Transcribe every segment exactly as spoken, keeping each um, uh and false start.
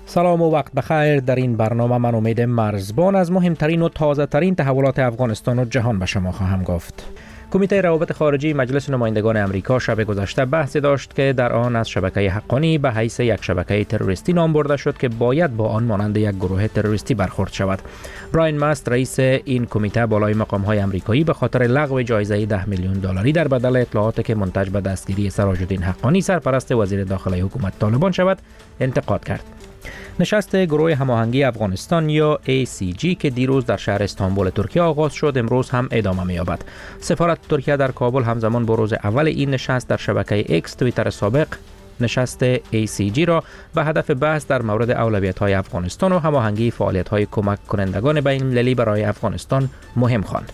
سلام و وقت بخیر. در این برنامه من امید مرزبان از مهمترین و تازه ترین تحولات افغانستان و جهان به شما خواهم گفت. کمیته روابط خارجی مجلس نمایندگان امریکا شب گذشته بحثی داشت که در آن از شبکه حقانی به حیث یک شبکه تروریستی نام برده شد که باید با آن مانند یک گروه تروریستی برخورد شود. براین ماست رئیس این کمیته بالای مقام‌های امریکایی به خاطر لغو جایزه ده میلیون دلاری در بدل اطلاعاتی که منتج به دستگیری سراج الدین حقانی سرپرست وزیر داخلی حکومت طالبان شود انتقاد کرد. نشست گروه هماهنگی افغانستان یا ای سی جی که دیروز در شهر استانبول ترکیه آغاز شد امروز هم ادامه می‌یابد. سفارت ترکیه در کابل همزمان با روز اول این نشست در شبکه اکس توییتر سابق نشست ای سی جی را به هدف بحث در مورد اولویت‌های افغانستان و هماهنگی فعالیت‌های کمک کنندگان بین‌المللی برای افغانستان مهم خواند.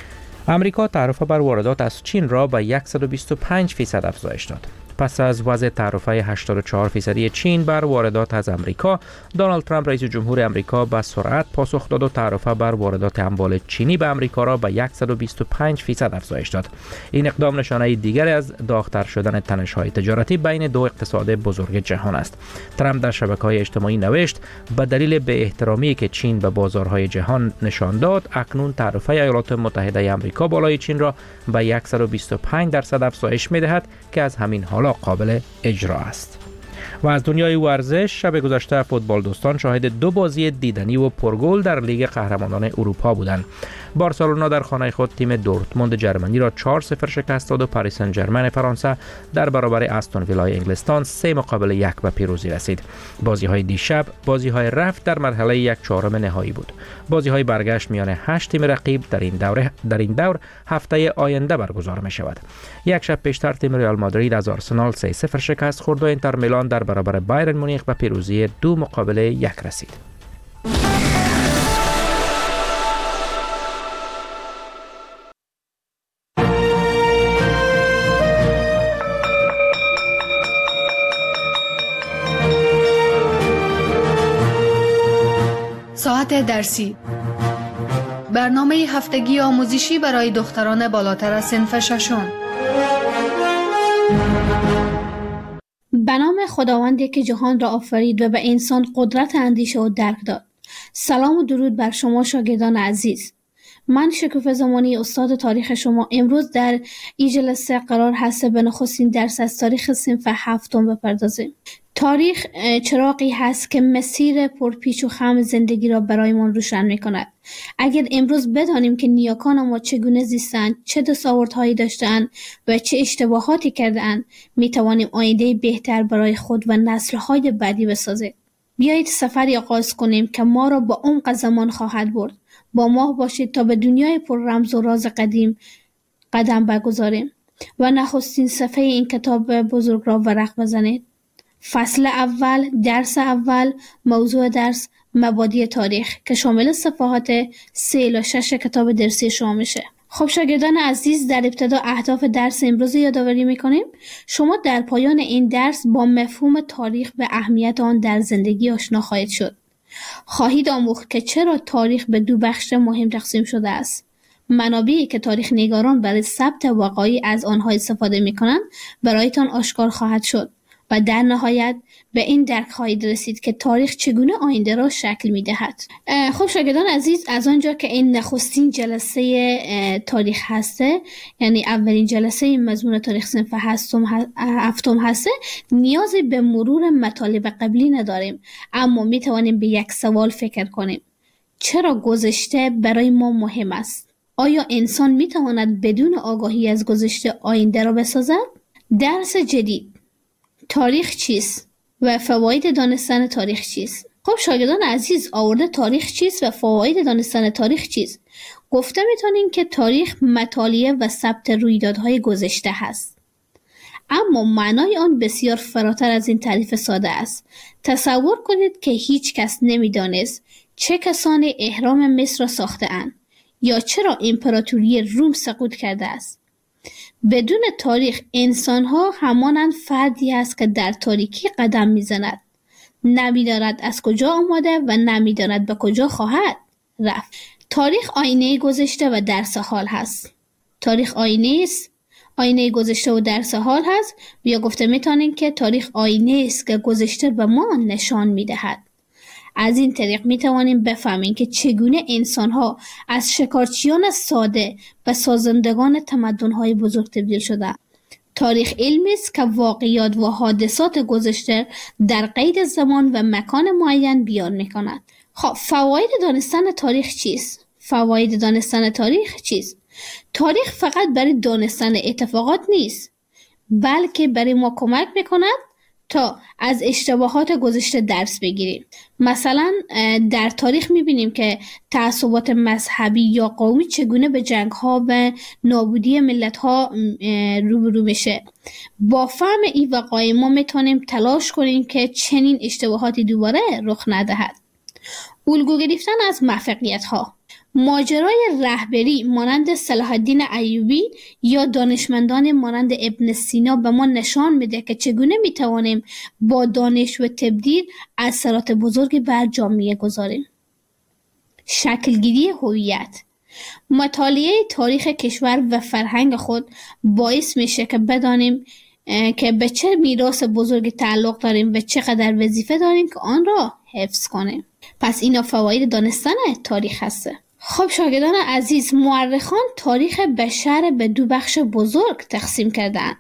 امریکا تعرفه بر واردات از چین را به صد و بیست و پنج فیصد افزایش داد. پس از وضع تعرفه هشتاد و چهار فیصدی چین بر واردات از امریکا، دونالد ترامپ رئیس جمهور امریکا به سرعت پاسخ داد و تعرفه بر واردات اموال چینی به امریکا را به صد و بیست و پنج فیصد افزایش داد. این اقدام نشانه دیگری از داغ‌تر شدن تنش‌های تجارتی بین دو اقتصاد بزرگ جهان است. ترامپ در شبکه‌های اجتماعی نوشت به دلیل به احترامی که چین به بازارهای جهان نشان داد، اکنون تعرفه ایالات متحده آمریکا بالای چین را به صد و بیست و پنج درصد افزایش می‌دهد که از همین حالا قابل اجرا است. و از دنیای ورزش، شب گذشته فوتبال دوستان شاهد دو بازی دیدنی و پرگل در لیگ قهرمانان اروپا بودند. بارسلونا در خانه خود تیم دورتموند جرمنی را چهار صفر شکست داد و پاریس سن ژرمن فرانسه در برابر استون ویلای انگلستان سه مقابل یک به پیروزی رسید. بازی‌های دیشب بازی‌های رفت در مرحله یک چهارم نهایی بود. بازی‌های برگشت میان هشت تیم رقیب در این دوره در این دور هفته آینده برگزار می‌شود. یک شب پیشتر تیم رئال مادرید از آرسنال سه صفر شکست خورد و اینتر میلان در برابر بایرن مونیخ به پیروزی دو مقابل یک رسید. ساعت درسی، برنامه هفتگی آموزشی برای دختران بالاتر از صنف ششم. به نام خداوندی که جهان را آفرید و به انسان قدرت اندیشه و درک داد. سلام و درود بر شما شاگردان عزیز. من شکوفه زمانی استاد تاریخ شما امروز در این جلسه قرار هست به نخستین درس از تاریخ صنف هفتم بپردازیم. تاریخ چراغی هست که مسیر پرپیچ و خم زندگی را برایمان روشن می‌کند. اگر امروز بدانیم که نیاکان ما چگونه زیستند، چه دستاوردهایی داشتند و چه اشتباهاتی کردند، می‌توانیم آینده بهتر برای خود و نسل‌های بعدی بسازیم. بیایید سفری آغاز کنیم که ما را با عمق زمان خواهد برد. با ما باشید تا به دنیای پر رمز و راز قدیم قدم بگذاریم و نخستین صفحه این کتاب بزرگ را ورق بزنید. فصل اول، درس اول، موضوع درس مبادی تاریخ که شامل صفحات سه الی شش کتاب درسی شما میشه. خب شاگردان عزیز، در ابتدا اهداف درس امروز یادآوری میکنیم. شما در پایان این درس با مفهوم تاریخ و اهمیت آن در زندگی آشنا خواهید شد. خواهید آموخت که چرا تاریخ به دو بخش مهم تقسیم شده است. منابعی که تاریخ نگاران برای ثبت وقایع از آنها استفاده میکنند برایتان آشکار خواهد شد و در نهایت به این درک خواهید رسید که تاریخ چگونه آینده را شکل می‌دهد. خب شاگردان عزیز، از آنجا که این نخستین جلسه تاریخ هسته، یعنی اولین جلسه مضمون تاریخ صنف هفتم هسته، نیازی به مرور مطالب قبلی نداریم، اما می‌توانیم به یک سوال فکر کنیم: چرا گذشته برای ما مهم است؟ آیا انسان می‌تواند بدون آگاهی از گذشته آینده را بسازد؟ درس جدید: تاریخ چیست و فواید دانستن تاریخ چیست؟ خب شاگردان عزیز، آورده تاریخ چیست و فواید دانستن تاریخ چیست؟ گفته میتونیم که تاریخ مطالعه و ثبت رویدادهای گذشته هست، اما معنای آن بسیار فراتر از این تعریف ساده است. تصور کنید که هیچ کس نمیدانست چه کسانی اهرام مصر را ساخته اند یا چرا امپراتوری روم سقوط کرده است. بدون تاریخ انسان‌ها همانند فردی است که در تاریکی قدم می‌زند، نمی‌داند از کجا آمده و نمی‌داند به کجا خواهد رفت. تاریخ آینه گذشته و درس حال هست. تاریخ آینه است، آینه گذشته و درس حال هست، یا گفته می‌توانیم که تاریخ آینه است که گذشته به ما نشان می‌دهد از این طریق می توانیم بفهمیم که چگونه انسان‌ها از شکارچیان ساده به سازندگان تمدن‌های بزرگ تبدیل شدند. تاریخ علمی است که واقعیات و حادثات گذشته در قید زمان و مکان معین بیان می‌کند. خب فواید دانستن تاریخ چیست؟ فواید دانستن تاریخ چیست؟ تاریخ فقط برای دانستن اتفاقات نیست، بلکه برای ما کمک می‌کند تا از اشتباهات گذشته درس بگیریم. مثلا در تاریخ می‌بینیم که تعصبات مذهبی یا قومی چگونه به جنگ‌ها و نابودی ملت‌ها روبرو میشه. با فهم این وقایع ما میتونیم تلاش کنیم که چنین اشتباهاتی دوباره رخ ندهد. الگو گرفتن از موفقیت‌ها. ماجرای رهبری مانند صلاح الدین ایوبی یا دانشمندان مانند ابن سینا به ما نشان میده که چگونه میتوانیم با دانش و تبدیل اثرات بزرگی بر جامعه گذاریم. شکلگیری هویت. مطالعه تاریخ کشور و فرهنگ خود باعث میشه که بدانیم که به چه میراث بزرگی تعلق داریم و چقدر وظیفه داریم که آن را حفظ کنیم. پس اینا فواید دانستن تاریخ هسته. خب شاگردان عزیز، مورخان تاریخ بشر به دو بخش بزرگ تقسیم کردن.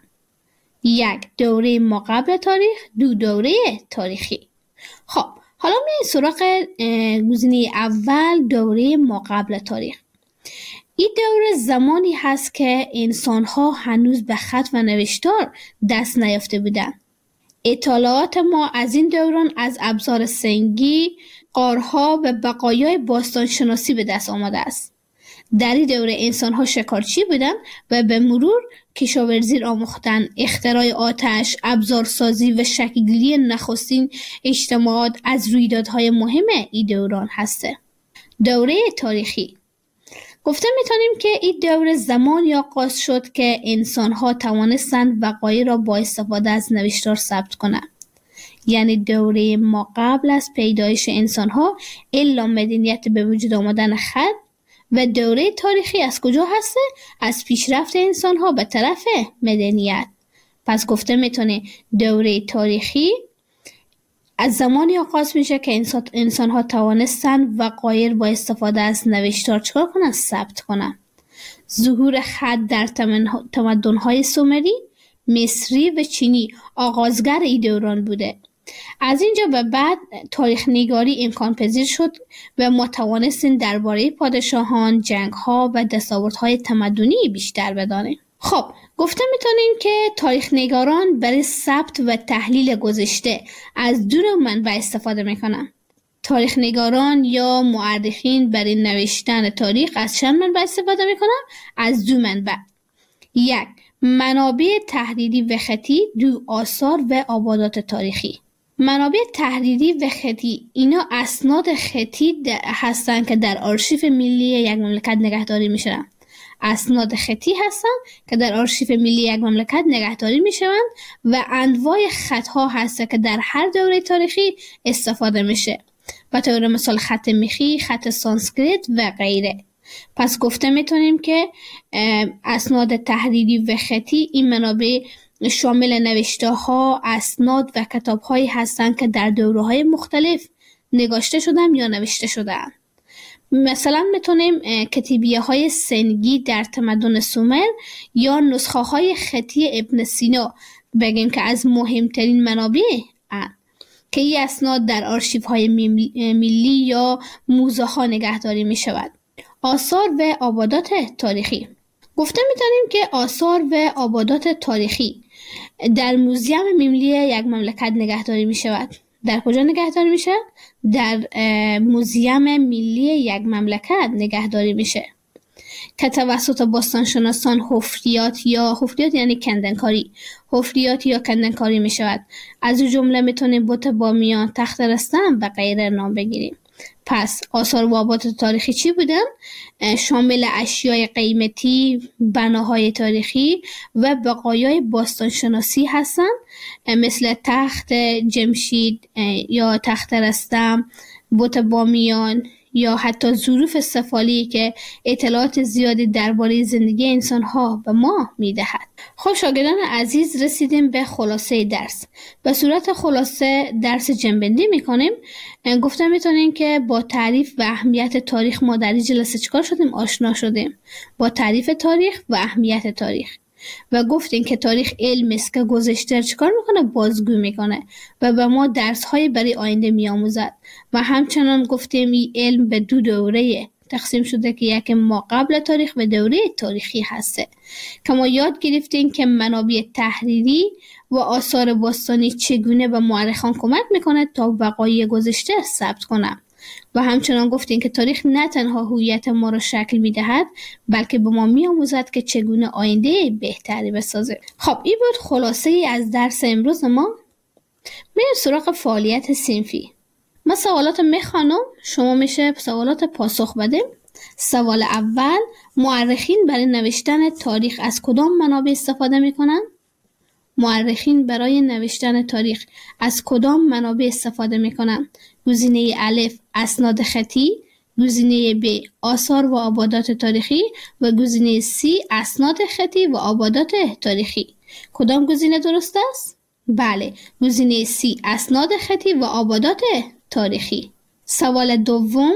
یک، دوره ما قبل تاریخ، دو، دوره تاریخی. خب حالا میاییم سراغ گزینه اول، دوره ما قبل تاریخ. این دوره زمانی هست که انسان‌ها هنوز به خط و نوشتار دست نیافته بودند. اطلاعات ما از این دوران از ابزار سنگی، غارها و بقایای باستانشناسی به دست آمده است. در این دوره انسان‌ها شکارچی بودند و به مرور کشاورزی را آموختند. اختراع آتش، ابزارسازی و شکل‌گیری نخستین اجتماعات از رویدادهای مهم این دوران هسته. دوره تاریخی. گفته میتونیم که این دوره زمانی آغاز شد که انسان‌ها توانستند وقایع را با استفاده از نوشتار ثبت کنند. یعنی دوره ما قبل از پیدایش انسان‌ها الا مدنیت به وجود آمدن خط. و دوره تاریخی از کجا هسته؟ از پیشرفت انسان‌ها به طرف مدنیت. پس گفته میتونه دوره تاریخی از زمانی آغاز میشه که انسان انسان‌ها توانستند وقایع با استفاده از نوشتار چکار کنن؟ ثبت کنن. ظهور خط در تمدن‌های سومری، مصری و چینی آغازگر این دوران بوده. از اینجا به بعد تاریخ نگاری امکان پذیر شد و ما توانستیم درباره پادشاهان، جنگ‌ها و دستاوردهای تمدنی بیشتر بدانیم. خب گفته میتونیم که تاریخ نگاران برای ثبت و تحلیل گذشته از دو نوع منبع استفاده میکنن. تاریخ نگاران یا مورخین برای نوشتن تاریخ از چند منبع استفاده میکنن؟ از دو منبع. یک، منابع تحریری و خطی، دو، آثار و آبادات تاریخی. منابع تحریری و خطی اینا اسناد خطی هستن که در آرشیو ملی یک مملکت نگهداری میشن. اسناد خطی هستن که در آرشیو ملی یک مملکت نگهداری میشوند و انواع خطها هست که در هر دوره تاریخی استفاده میشه. به طور مثال خط میخی، خط سانسکریت و غیره. پس گفته میتونیم که اسناد تحریری و خطی این منابع شامل نوشته ها، اسناد و کتاب هایی هستند که در دوره های مختلف نگاشته شدن یا نوشته شدن. مثلا میتونیم کتیبیه های سنگی در تمدن سومر یا نسخه های خطی ابن سینا بگیم که از مهمترین منابع هستند که این اسناد در آرشیف های ملی یا موزه ها نگهداری می شود. آثار و آبادات تاریخی. گفته میتونیم که آثار و آبادات تاریخی در موزیم ملی یک مملکت نگهداری می شود. در کجا نگهداری میشه؟ در موزیم ملی یک مملکت نگهداری میشه که توسط باستانشناسان حفریات یا حفریات یعنی کندنکاری حفریات یا کندنکاری میشود. از اون جمله میتونیم بت بامیان، تخت رستم و غیره نام بگیریم. پس آثار و آبادات تاریخی چی بودن؟ شامل اشیای قیمتی، بناهای تاریخی و بقایای باستانشناسی هستند، مثل تخت جمشید یا تخت رستم، بت بامیان یا حتی ظروف سفالی که اطلاعات زیادی درباره زندگی انسان‌ها به ما می‌دهد. خب شاگردان عزیز، رسیدیم به خلاصه درس. به صورت خلاصه درس جنبندی می‌کنیم. گفتم می‌تونیم که با تعریف و اهمیت تاریخ ما در این جلسه چیکار شدیم؟ آشنا شدیم با تعریف تاریخ و اهمیت تاریخ. و گفتیم که تاریخ علم است که گذشته چیکار میکنه؟ بازگو میکنه و به ما درس های برای آینده میآموزد. و همچنان گفتیم این علم به دو دوره تقسیم شده که یکی ما قبل تاریخ و دوره تاریخی هسته که ما یاد گرفتیم که منابع تحریری و آثار باستانی چگونه به مورخان کمک میکنه تا وقایع گذشته ثبت کنه. و همچنان گفتیم که تاریخ نه تنها هویت ما را شکل میدهد بلکه به ما میآموزد که چگونه آینده بهتری بسازه. خب این بود خلاصه ای از درس امروز ما. میریم سراغ فعالیت صنفی. من سوالات میخوانم، شما میشه سوالات پاسخ بدیم. سوال اول: مورخین برای نوشتن تاریخ از کدام منابع استفاده میکنن؟ مورخین برای نوشتن تاریخ از کدام منابع استفاده میکنن؟ گزینه الف اسناد خطی، گزینه ب آثار و آبادات تاریخی و گزینه سی اسناد خطی و آبادات تاریخی. کدام گزینه درست است؟ بله، گزینه سی اسناد خطی و آبادات تاریخی. سوال دوم: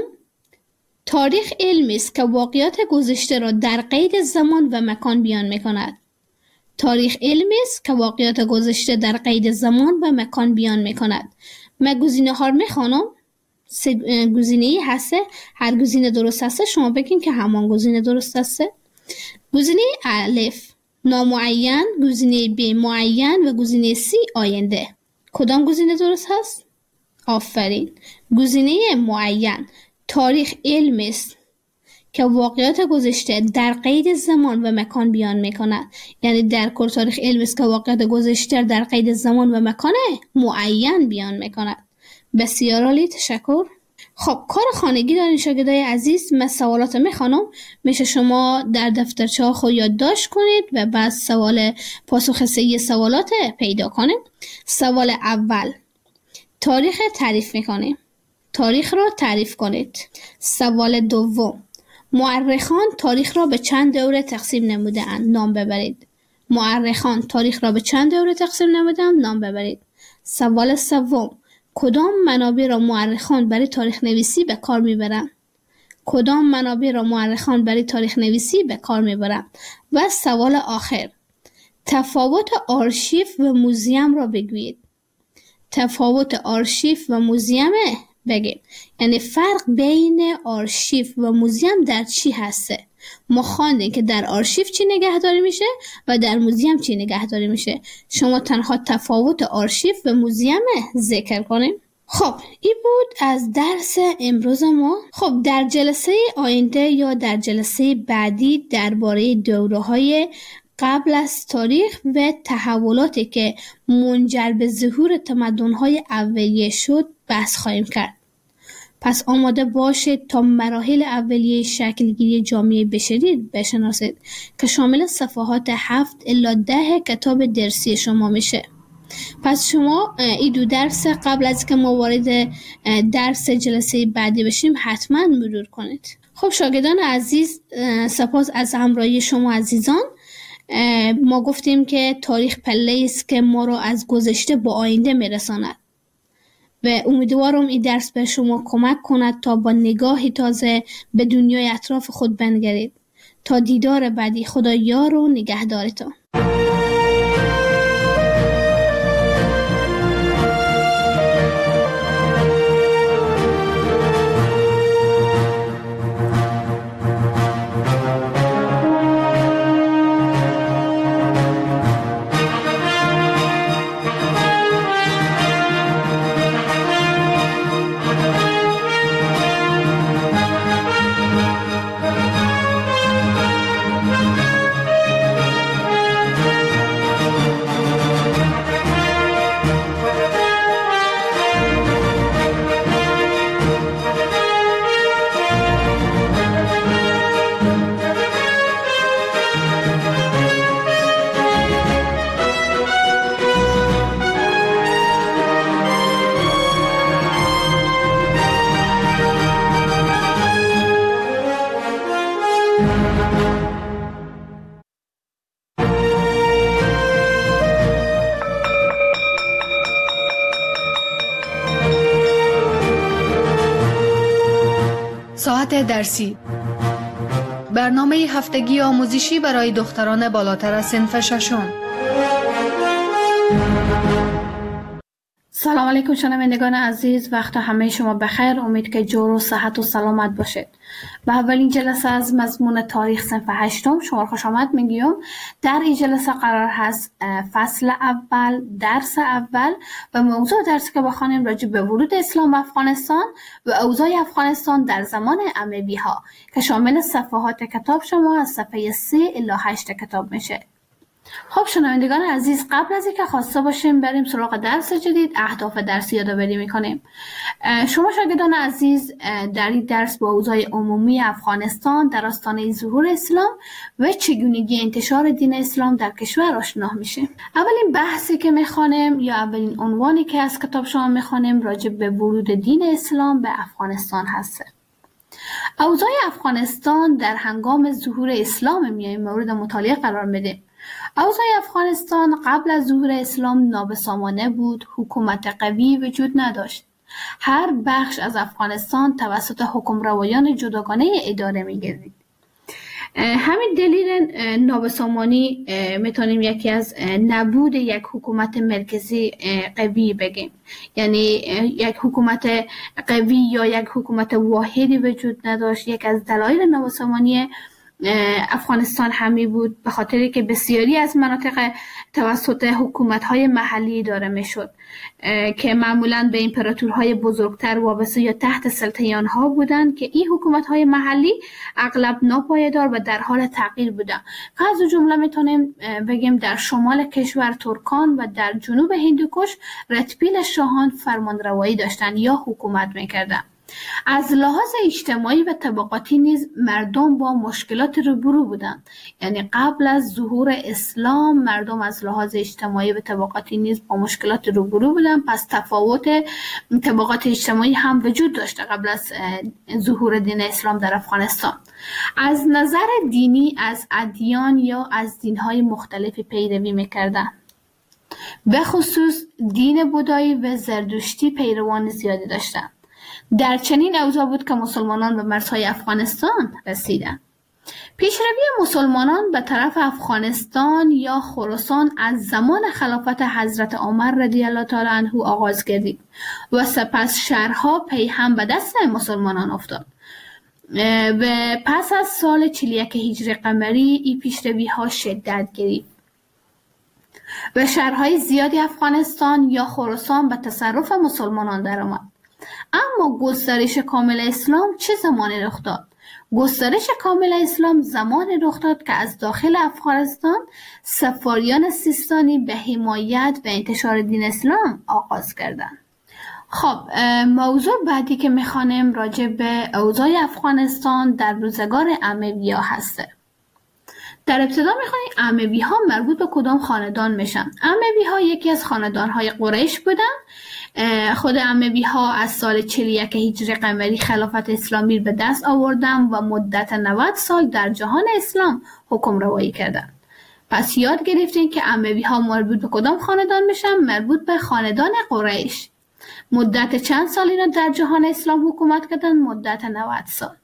تاریخ علمی است که واقعات گذشته را در قید زمان و مکان بیان میکند. تاریخ علمی است که واقعات گذشته در قید زمان و مکان بیان میکند. من گزینه ها رو میخوانم. سه گزینه ای هسته، هر گزینه درست هسته شما بگین که همان گزینه درست هسته. گزینه الف نامعین، گزینه ب معین و گزینه سی آینده. کدام گزینه درست هست؟ آفرین، گزینه معین. تاریخ علمی است که واقعات گذشته در قید زمان و مکان بیان میکند. یعنی در کل تاریخ علمی است که واقعات گذشته در قید زمان و مکان معین بیان میکند. بسیار عالی، تشکر. خب کار خانگی دارین شاگردای عزیز. من سوالات میخوانم، میشه شما در دفترچه ها خود یادداشت کنید و بعد سوال پاسخ صحیح سوالات پیدا کنید. سوال اول: تاریخ تعریف میکنیم. تاریخ را تعریف کنید. سوال دوم: مورخان تاریخ را به چند دوره تقسیم نموده اند؟ نام ببرید. مورخان تاریخ را به چند دوره تقسیم نموده اند؟ نام ببرید. سوال سوم: کدام منابع را مورخان برای تاریخ نویسی به کار میبرند؟ کدام منابع را مورخان برای تاریخ نویسی به کار میبرند؟ و سوال آخر: تفاوت آرشیو و موزیم را بگویید. تفاوت آرشیو و موزیم بگیم، یعنی فرق بین آرشیو و موزیم در چی هسته؟ ما خواندیم که در آرشیو چی نگهداری میشه و در موزیم چی نگهداری میشه. شما تنها تفاوت آرشیو و موزیم ذکر کنیم. خب این بود از درس امروز ما. خب در جلسه آینده یا در جلسه بعدی درباره دوره‌های قبل از تاریخ و تحولاتی که منجر به ظهور تمدن‌های اولیه شد بحث خواهیم کرد. پس آماده باشید تا مراحل اولیه شکلگیری جامعه بشری بشناسید که شامل صفحات هفت الی ده کتاب درسی شما میشه. پس شما این دو درس قبل از که ما وارد درس جلسه بعدی بشیم حتما مرور کنید. خب شاگردان عزیز، سپاس از همراهی شما عزیزان. ما گفتیم که تاریخ پله است که ما را از گذشته به آینده میرساند و امیدوارم این درس به شما کمک کند تا با نگاهی تازه به دنیای اطراف خود بنگرید. تا دیدار بعدی، خدا یار و نگهدارتان. مقاطع درسی. برنامه هفتگی آموزشی برای دختران بالاتر از صنف ششم. سلام علیکم شنوندگان عزیز، وقت همه شما بخیر. امید که جور و صحت و سلامت باشید. به اولین جلسه از مضمون تاریخ صنف هشتم شما خوش آمد میگیم. در این جلسه قرار هست فصل اول، درس اول و موضوع درسی که بخوانیم راجع به ورود اسلام به افغانستان و اوضاع افغانستان در زمان اموی ها که شامل صفحات کتاب شما از صفحه سه الی هشت کتاب میشه. خب شنوندگان عزیز، قبل از اینکه خواسته باشیم بریم سراغ درس جدید، اهداف درسی یادآوری میکنیم. شما شاگردان عزیز در این درس با اوضاع عمومی افغانستان در آستانه ظهور اسلام و چگونگی انتشار دین اسلام در کشور آشنا میشیم. اولین بحثی که میخوانیم یا اولین عنوانی که از کتاب شما میخوانیم راجع به ورود دین اسلام به افغانستان هست. اوضاع افغانستان در هنگام ظهور اسلام میایم مورد مطالعه قرار میدیم. اوضاع افغانستان قبل از ظهور اسلام نابسامانه بود، حکومت قوی وجود نداشت. هر بخش از افغانستان توسط حکمروایان جداگانه اداره می‌گردید. همین دلیل نابسامانی میتونیم یکی از نبود یک حکومت مرکزی قوی بگیم، یعنی یک حکومت قوی یا یک حکومت واحدی وجود نداشت. یک از دلایل نابسامانی افغانستان همی بود به خاطری که بسیاری از مناطق توسط حکومت‌های محلی اداره می‌شد که معمولاً به امپراتورهای بزرگتر وابسته یا تحت سلطه آنها بودند که این حکومت‌های محلی اغلب ناپایدار و در حال تغییر بودند. از جمله میتونیم بگیم در شمال کشور ترکان و در جنوب هندوکش رتبیل شاهان فرمانروایی داشتند یا حکومت می‌کردند. از لحاظ اجتماعی و طبقاتی نیز مردم با مشکلات روبرو بودند، یعنی قبل از ظهور اسلام مردم از لحاظ اجتماعی و طبقاتی نیز با مشکلات روبرو بودند. پس تفاوت طبقات اجتماعی هم وجود داشته قبل از ظهور دین اسلام در افغانستان. از نظر دینی از ادیان یا از دین‌های مختلفی پیروی می‌کردند. به خصوص دین بودایی و زرتشتی پیروان زیادی داشتند. در چنین اوضاع بود که مسلمانان به مرزهای افغانستان رسیدند. پیشروی مسلمانان به طرف افغانستان یا خراسان از زمان خلافت حضرت عمر رضی الله تعالی عنه آغاز گردید و سپس شهرها پی هم به دست مسلمانان افتاد و پس از سال چهل و یک هجری قمری این پیشروی ها شدت گرفت و شهرهای زیادی افغانستان یا خراسان به تصرف مسلمانان درآمد. اما گسترش کامل اسلام چه زمانی رخ داد؟ گسترش کامل اسلام زمانی رخ داد که از داخل افغانستان سفاریان سیستانی به حمایت و انتشار دین اسلام آغاز کردند. خب موضوع بعدی که میخوانیم راجع به اوضاع افغانستان در روزگار اموی ها هسته. در ابتدا میخوانیم اموی ها مربوط به کدام خاندان میشن؟ اموی ها یکی از خاندان های قریش بودن. خود اموی ها از سال چهل و یک هجری قمری خلافت اسلامی به دست آوردن و مدت نود سال در جهان اسلام حکم روایی کردند. پس یاد گرفتین که اموی ها مربوط به کدام خاندان میشن؟ مربوط به خاندان قریش. مدت چند سال اینا در جهان اسلام حکومت کردن؟ مدت نود سال.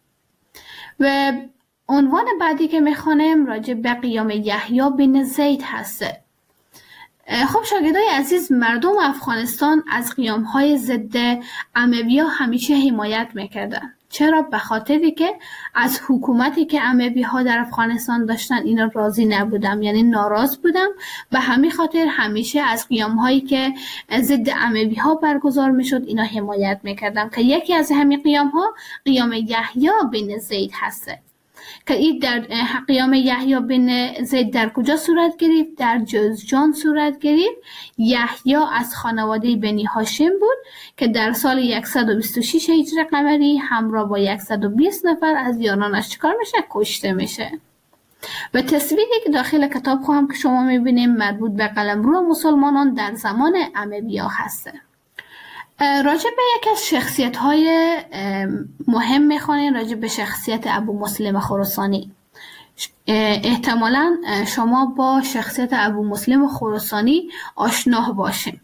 و عنوان بعدی که میخوانیم راجع به قیام یحیی بن زید هسته. خب شاگردای عزیز، مردم افغانستان از قیام‌های ضد اموی‌ها همیشه حمایت میکردن. چرا؟ به خاطری که از حکومتی که اموی‌ها در افغانستان داشتن اینا راضی نبودن، یعنی ناراض بودن و همین خاطر همیشه از قیام‌هایی که ضد اموی‌ها برگزار میشد اینا حمایت میکردن که یکی از همین قیام‌ها قیام یحیی بن زید هسته که این در قیام یحیی بن زید در کجا صورت گرفت؟ در جوزجان صورت گرفت. یحیی از خانواده بنی هاشم بود که در سال صد و بیست و شش هجری قمری همراه با صد و بیست نفر از یارانش چیکار میشه؟ کشته میشه. و تصویری که داخل کتاب خواهم که شما میبینیم مربوط به قلمرو مسلمانان در زمان اموی‌ها هسته. راجع به یک از شخصیت های مهم میخوانیم، راجع به شخصیت ابو مسلم خراسانی. احتمالا شما با شخصیت ابو مسلم خراسانی آشنا باشیم.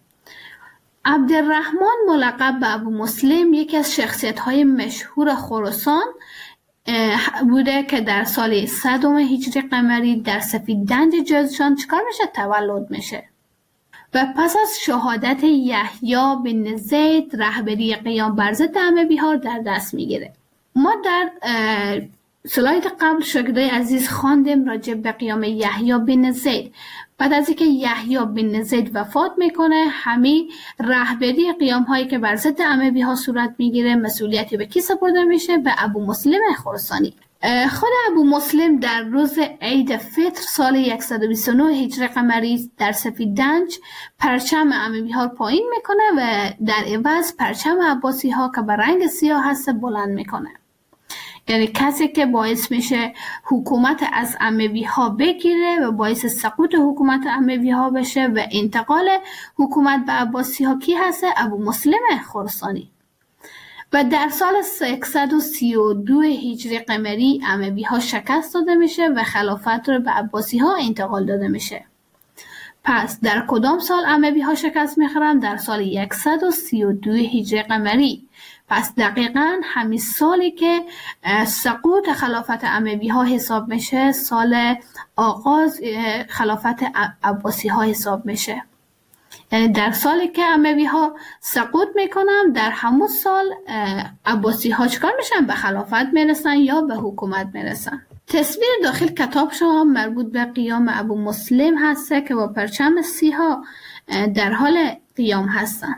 عبدالرحمن ملقب به ابو مسلم یکی از شخصیت های مشهور خراسان بوده که در سال صدم هجری قمری در سفیددنج جوزجان چکار میشه؟ تولد میشه. و پس از شهادت یحیی بن زید رهبری قیام بر ضد عمه بیها در دست میگیره. ما در سلاید قبل شاگردای عزیز خواندیم راجع به قیام یحیی بن زید. بعد از اینکه یحیی بن زید وفات میکنه، همه رهبری قیام هایی که بر ضد عمه بیها صورت میگیره مسئولیتی به کی سپرده میشه؟ به ابو مسلم خراسانی. خود ابو مسلم در روز عید فطر سال صد و بیست و نه هجری قمری در سفیددنج پرچم عمه بیها پایین میکنه و در عوض پرچم عباسی ها که به رنگ سیاه هست بلند میکنه. یعنی کسی که باعث میشه حکومت از اموی ها بگیره و باعث سقوط حکومت اموی ها بشه و انتقال حکومت به عباسی ها کی هست؟ ابو مسلم خراسانی. و در سال سیصد و سی و دو هجری قمری اموی ها شکست داده میشه و خلافت رو به عباسی ها انتقال داده میشه. پس در کدام سال اموی ها شکست میخورن؟ در سال صد و سی و دو هجری قمری. پس دقیقاً همین سالی که سقوط خلافت اموی ها حساب میشه، سال آغاز خلافت عباسی ها حساب میشه. یعنی در سالی که اموی ها سقوط میکنن، در همون سال عباسی ها چکار میشن؟ به خلافت میرسن یا به حکومت میرسن. تصویر داخل کتاب شما مربوط به قیام ابو مسلم هسته که با پرچم سیاه در حال قیام هستن.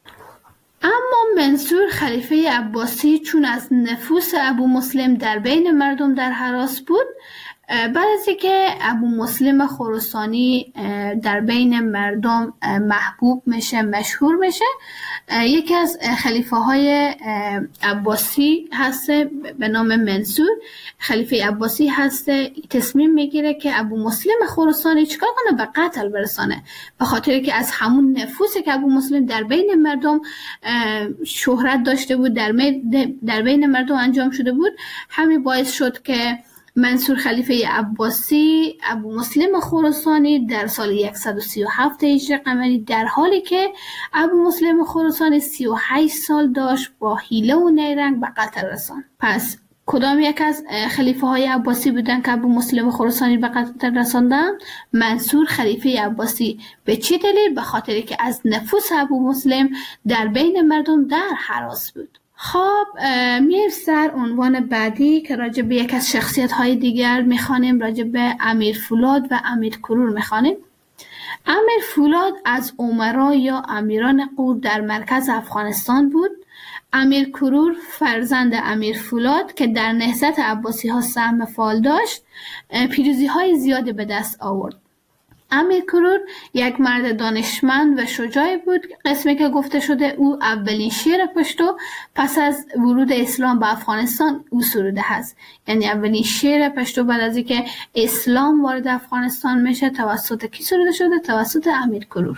اما منصور خلیفه عباسی چون از نفوس ابو مسلم در بین مردم در هراس بود، بعد از اینکه ابو مسلم خراسانی در بین مردم محبوب میشه، مشهور میشه، یکی از خلیفه های عباسی هست به نام منصور خلیفه عباسی هست، تصمیم میگیره که ابو مسلم خراسانی چیکار کنه؟ به قتل برسانه، به خاطر که از همون نفوسی که ابو مسلم در بین مردم شهرت داشته بود، در, در بین مردم انجام شده بود، همین باعث شد که منصور خلیفه عباسی ابو مسلم خراسانی در سال صد و سی و هفت هجری قمری در حالی که ابو مسلم خراسانی سی و هشت سال داشت با حیله و نیرنگ به قتل رساند. پس کدام یک از خلیفه های عباسی بودن که ابو مسلم خراسانی به قتل رساندن؟ منصور خلیفه عباسی. به چه دلیل؟ به خاطری که از نفوس ابو مسلم در بین مردم در هراس بود. خب میریم سر عنوان بعدی که راجع به یک از شخصیت های دیگر میخوانیم، راجع به امیر فولاد و امیر کرور میخوانیم. امیر فولاد از امرا یا امیران قور در مرکز افغانستان بود. امیر کرور فرزند امیر فولاد که در نهضت عباسی ها سهم فعال داشت، پیروزی های زیادی به دست آورد. امیر کرور یک مرد دانشمند و شجاعی بود. قسمی که گفته شده او اولین شعر پشتو پس از ورود اسلام به افغانستان او سروده هست. یعنی اولین شعر پشتو بعد از اینکه اسلام وارد افغانستان میشه توسط کی سروده شده؟ توسط امیر کرور.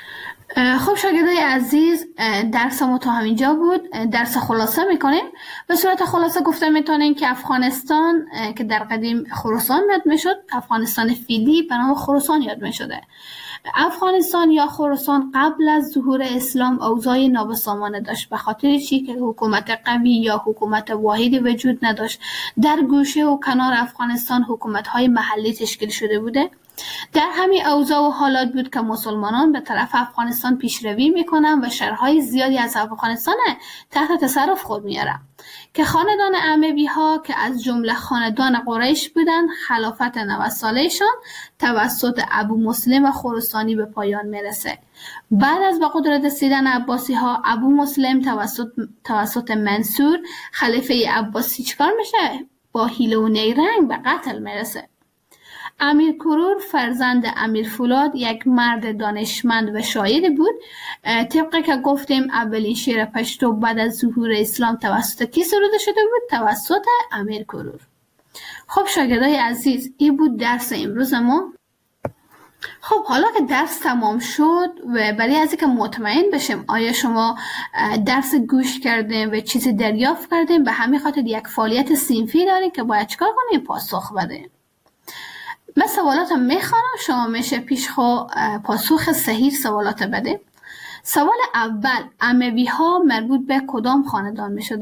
خب شاگردای عزیز، درس ما تا همینجا بود. درس خلاصه میکنیم. به صورت خلاصه گفته میتونیم که افغانستان که در قدیم خراسان یاد میشد، افغانستان فعلی به نام خراسان یاد میشده. افغانستان یا خراسان قبل از ظهور اسلام اوضاع نابسامانه داشت، به خاطر چی؟ که حکومت قوی یا حکومت واحدی وجود نداشت. در گوشه و کنار افغانستان حکومت‌های محلی تشکیل شده بوده. در همین اوضاع و حالات بود که مسلمانان به طرف افغانستان پیشروی میکنن و شهرهای زیادی از افغانستان تحت تصرف خود میارن که خاندان اموی ها که از جمله خاندان قریش بودن، خلافت نود سالهشان توسط ابو مسلم خراسانی به پایان میرسه. بعد از به قدرت رسیدن عباسی ها، ابو مسلم توسط توسط منصور خلیفه عباسی چیکار میشه؟ با حیله و نیرنگ به قتل میرسه. امیر کرور فرزند امیر فولاد یک مرد دانشمند و شاعری بود. طبقه که گفتیم اولین شعر پشتو بعد از ظهور اسلام توسط کی سروده شده بود؟ توسط امیر کرور. خب شاگردای عزیز، این بود درس امروز ما. خب حالا که درس تمام شد و برای از اینکه مطمئن بشیم آیا شما درس گوش کردیم و چیزی دریافت کردیم، به همین خاطر یک فعالیت صنفی داریم که باید چیکار کنیم؟ پاسخ بدیم. من سوالاتم میخوانم، شما میشه پیش خو پاسخ صحیح سوالات بده. سوال اول، اموی ها مربوط به کدام خاندان میشدن؟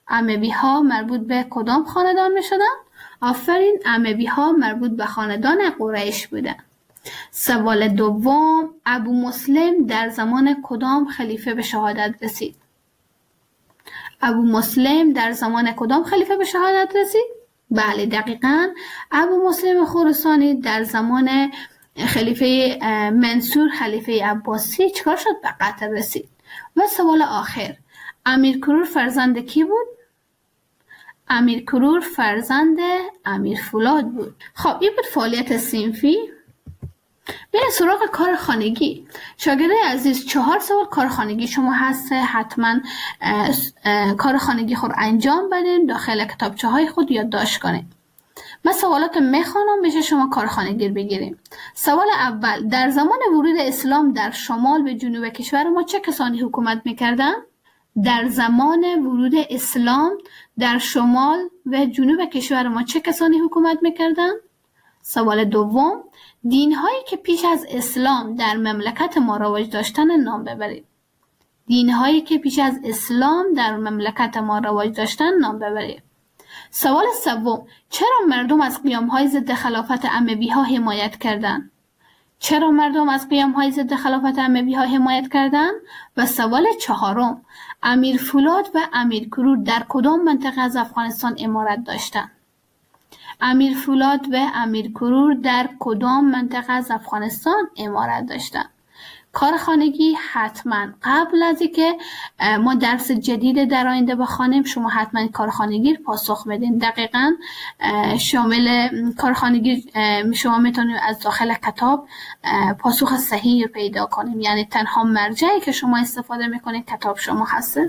اموی ها مربوط به کدام خاندان می شدن؟ آفرین، اموی ها مربوط به خاندان قریش بودن. سوال دوم، ابو مسلم در زمان کدام خلیفه به شهادت رسید؟ ابو مسلم در زمان کدام خلیفه به شهادت رسید؟ بله دقیقاً ابو مسلم خراسانی در زمان خلیفه منصور خلیفه عباسی چکار شد؟ به قتل رسید. و سوال آخر، امیر کروړ فرزند کی بود؟ امیر کروړ فرزند امیر فولاد بود. خب این بود فعالیت صنفی. بریم سراغ کار خانگی. شاگردای عزیز، چهار سوال کار خانگی شما هست، حتما کار خانگی خود انجام بدین، داخل کتابچه های خود یادداشت کنین. من سوالات میخوانم بشه شما کار خانگی بگیریم. سوال اول، در زمان ورود اسلام در شمال به جنوب کشور ما چه کسانی حکومت میکردن؟ در زمان ورود اسلام در شمال و جنوب کشور ما چه کسانی حکومت میکردن؟ سوال دوم، دینهایی که پیش از اسلام در مملکت ما رواج داشتن نام ببرید. دینهایی که پیش از اسلام در مملکت ما رواج داشتن نام ببرید. سوال سوم، چرا مردم از قیام‌های ضد خلافت اموی‌ها حمایت کردند؟ چرا مردم از قیام‌های ضد خلافت اموی‌ها حمایت کردند؟ و سوال چهارم، امیر فولاد و امیر کروړ در کدام منطقه از افغانستان امارت داشتند؟ امیر فولاد و امیر کروړ در کدام منطقه از افغانستان امارت داشتند؟ کار خانگی حتما قبل از اینکه ما درس جدید در آینده بخوانیم شما حتما کار خانگی پاسخ بدین. دقیقاً شامل کار خانگی شما میتونید از داخل کتاب پاسخ صحیح رو پیدا کنیم، یعنی تنها مرجعی که شما استفاده میکنید کتاب شما هسته.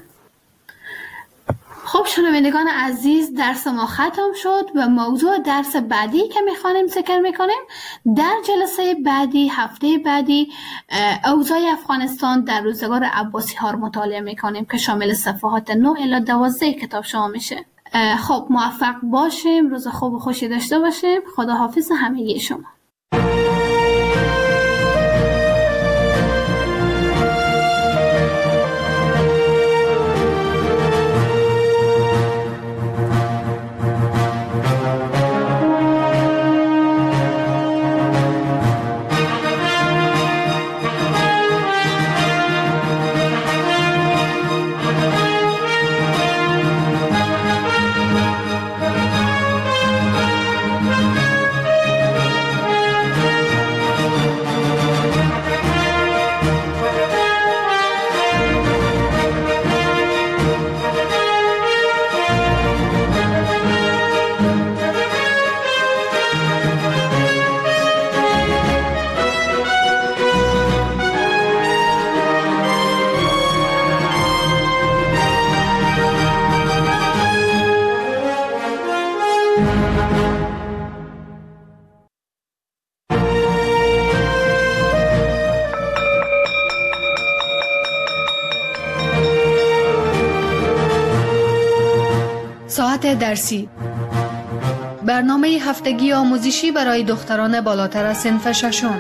خب شنوندگان عزیز، درس ما ختم شد و موضوع درس بعدی که میخوانیم ذکر میکنیم در جلسه بعدی، هفته بعدی، اوضاع افغانستان در روزگار عباسی ها رو مطالعه میکنیم که شامل صفحات نه الی دوازده کتاب شما میشه. خب موفق باشیم، روز خوب و خوشی داشته باشیم. خداحافظ همگی شما. ساعت درسی، برنامه هفتگی آموزشی برای دختران بالاتر از صنف ششم.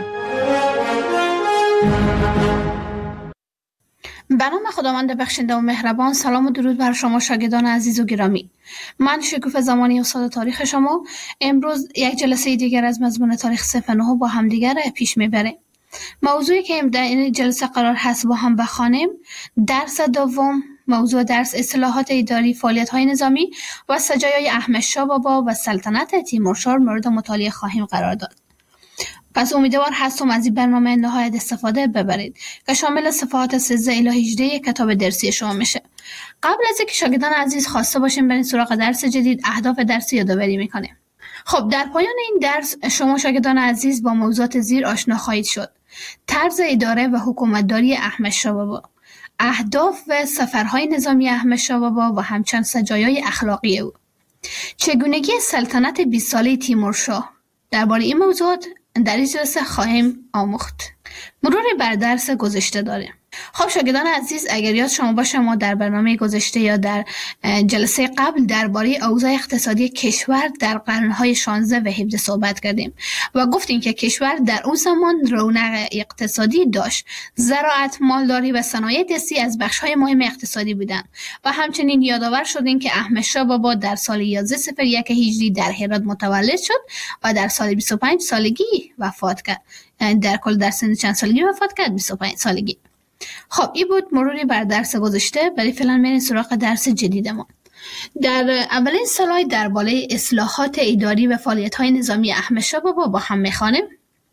به نام خداوند بخشنده و مهربان. سلام و درود بر شما شاگردان عزیز و گرامی. من شکوفه زمانی استاد تاریخ شما امروز یک جلسه دیگر از مضمون تاریخ صنف نه با هم دیگر پیش میبریم. موضوعی که در این جلسه قرار هست با هم بخوانیم، درس دوم، موضوع درس اصلاحات اداری، فعالیت‌های نظامی و سجایای احمد شاه بابا و سلطنت تیمورشاه مورد مطالعه خواهیم قرار داد. پس امیدوار هستم از این برنامه نهایت استفاده ببرید که شامل صفحات سیزده الی هجده کتاب درسی شما میشه. قبل از اینکه شاگردان عزیز خواسته باشیم بریم سراغ درس جدید، اهداف درسی یادآوری میکنیم. خب در پایان این درس شما شاگردان عزیز با موضوعات زیر آشنا خواهید شد: طرز اداره و حکومتداری احمد شاه بابا، اهداف و سفرهای نظامی احمد شاه بابا و همچنین سجایای اخلاقی او، چگونگی سلطنت بیست ساله تیمورشاه. درباره این موضوعات در این جلسه خواهیم آموخت. مروری بر درس گذشته داریم. خب شاگردان عزیز، اگر یاد شما باشه ما در برنامه گذشته یا در جلسه قبل درباره اوضاع اقتصادی کشور در قرنهای شانزده و هفده صحبت کردیم و گفتیم که کشور در اون زمان رونق اقتصادی داشت. زراعت، مالداری و صنایع دستی از بخش‌های مهم اقتصادی بودند و همچنین یادآور شدیم که احمد شاه بابا در سال یازده صفر یک هجری در هرات متولد شد و در سال بیست و پنج سالگی وفات کرد. در کل در سن چند سالگی وفات کرد؟ بیست و پنج سالگی. خب این بود مروری بر درس گذشته. ولی فعلا میریم سراغ درس جدید ما. در اولین سلاید درباره اصلاحات اداری و فعالیت‌های نظامی احمد شاه بابا با هم می‌خوانیم.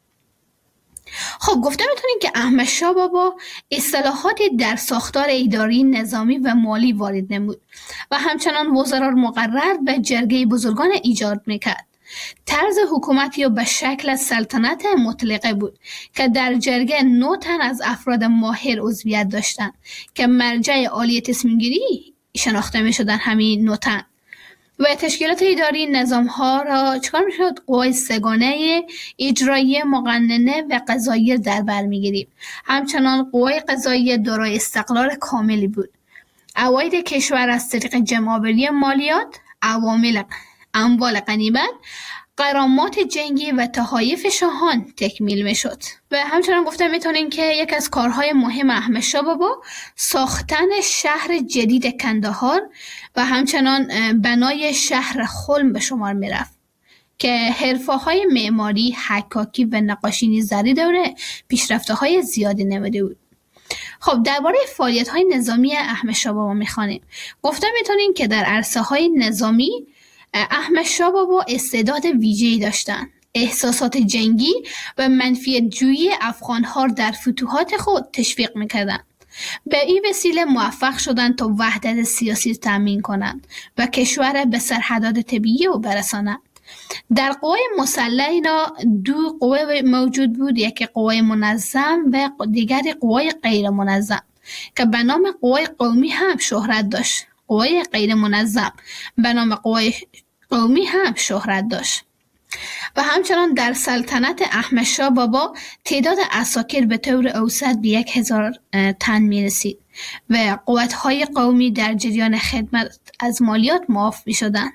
خب گفته میتونیم که احمد شاه بابا اصلاحاتی در ساختار اداری، نظامی و مالی وارد نمود و همچنان وزرا مقرر و جرگه بزرگان ایجاد میکرد. طرز حکومت یا به شکل سلطنت مطلقه بود که در جرگه نه تن از افراد ماهر عضویت داشتند که مرجع عالی تصمیم گیری شناخته می شدن همین نه تن و تشکیلات اداری نظام ها را چکار می شد؟ قوای سگانه اجرایی، مقننه و قضایی در بر می گرفت. همچنان قوای قضایی دارای استقلال کاملی بود. عواید کشور از طریق جمع‌آوری مالیات، عوامل اموال غنیمت، غرامات جنگی و تحایف شاهان تکمیل می شد. و همچنان گفته میتونیم که یک از کارهای مهم احمد شاه بابا ساختن شهر جدید کندهار و همچنان بنای شهر خلم به شمار می رفت که حرفه های معماری، حکاکی و نقاشی نیز در دوره پیشرفته های زیادی نموده بود. خب درباره فعالیت های نظامی احمد شاه بابا می خوانیم. گفته میتونیم که در عرصه های نظامی احمد شاه بابا استعداد ویژه‌ای داشتند. احساسات جنگی و منفیت جویی افغان‌ها در فتوحات خود تشویق می‌کردند. به این وسیله موفق شدند تا وحدت سیاسی تامین کنند و کشور به سرحدات طبیعی او برسانند. در قوای مسلح اینا دو قوه موجود بود، یکی قوای منظم و دیگری قوای غیر منظم که به نام قوای قومی هم شهرت داشت. قوای غیر منظم به نام قوای قومی هم شهرت داشت. و همچنان در سلطنت احمد شاه بابا تعداد عساکر به طور اوسط به یک هزار تن می رسید و قوت‌های قومی در جریان خدمت از مالیات معاف می شدند.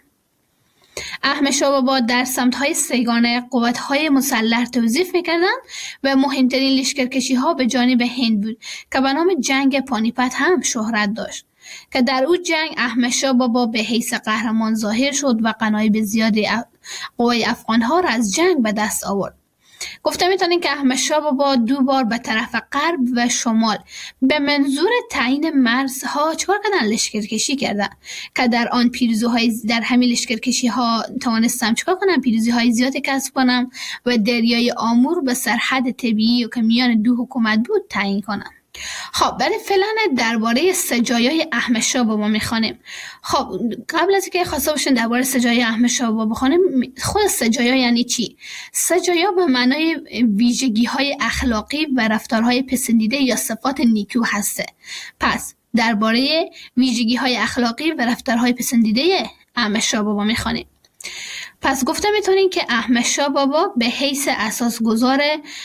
احمد شاه بابا در سمت‌های سگانه قوت‌های مسلح توظیف می‌کردند و مهمترین لشکرکشی‌ها به جانب هند بود که به نام جنگ پانیپت هم شهرت داشت که در او جنگ احمد شاه بابا به حیث قهرمان ظاهر شد و غنایب زیادی قوای افغان‌ها را از جنگ به دست آورد. گفته میتونیم که احمد شاه بابا دو بار به طرف غرب و شمال به منظور تعیین مرزها چکار کردن؟ لشکرکشی کردن که در آن پیروزی‌های در همین لشکرکشی‌ها توانستم چکار کنم؟ پیروزی‌های زیادی کسب کنم و دریای آمور به سرحد طبیعی که میان دو حکومت بود تعیین کنم. خب برای فعلا درباره سجایای احمد شاه بابا میخوانیم. خب قبل از اینکه خواسته باشین درباره سجایای احمد شاه بابا بخوانیم، خود سجایا یعنی چی؟ سجایا به معنای ویژگی‌های اخلاقی و رفتارهای پسندیده یا صفات نیکو هسته. پس درباره ویژگی‌های اخلاقی و رفتارهای پسندیده احمد شاه بابا میخوانیم. پس گفته میتونیم که احمد شاه بابا به حیث اساسگذار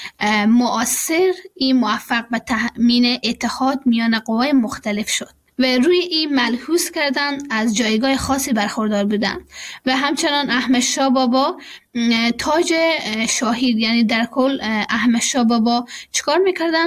مؤثر این موفق به تأمین اتحاد میان قوای مختلف شد و روی این ملحوظ کردن از جایگاه خاصی برخوردار بودن و همچنان احمد شاه بابا تاج شاهی، یعنی در کل احمد شاه بابا چیکار میکردن؟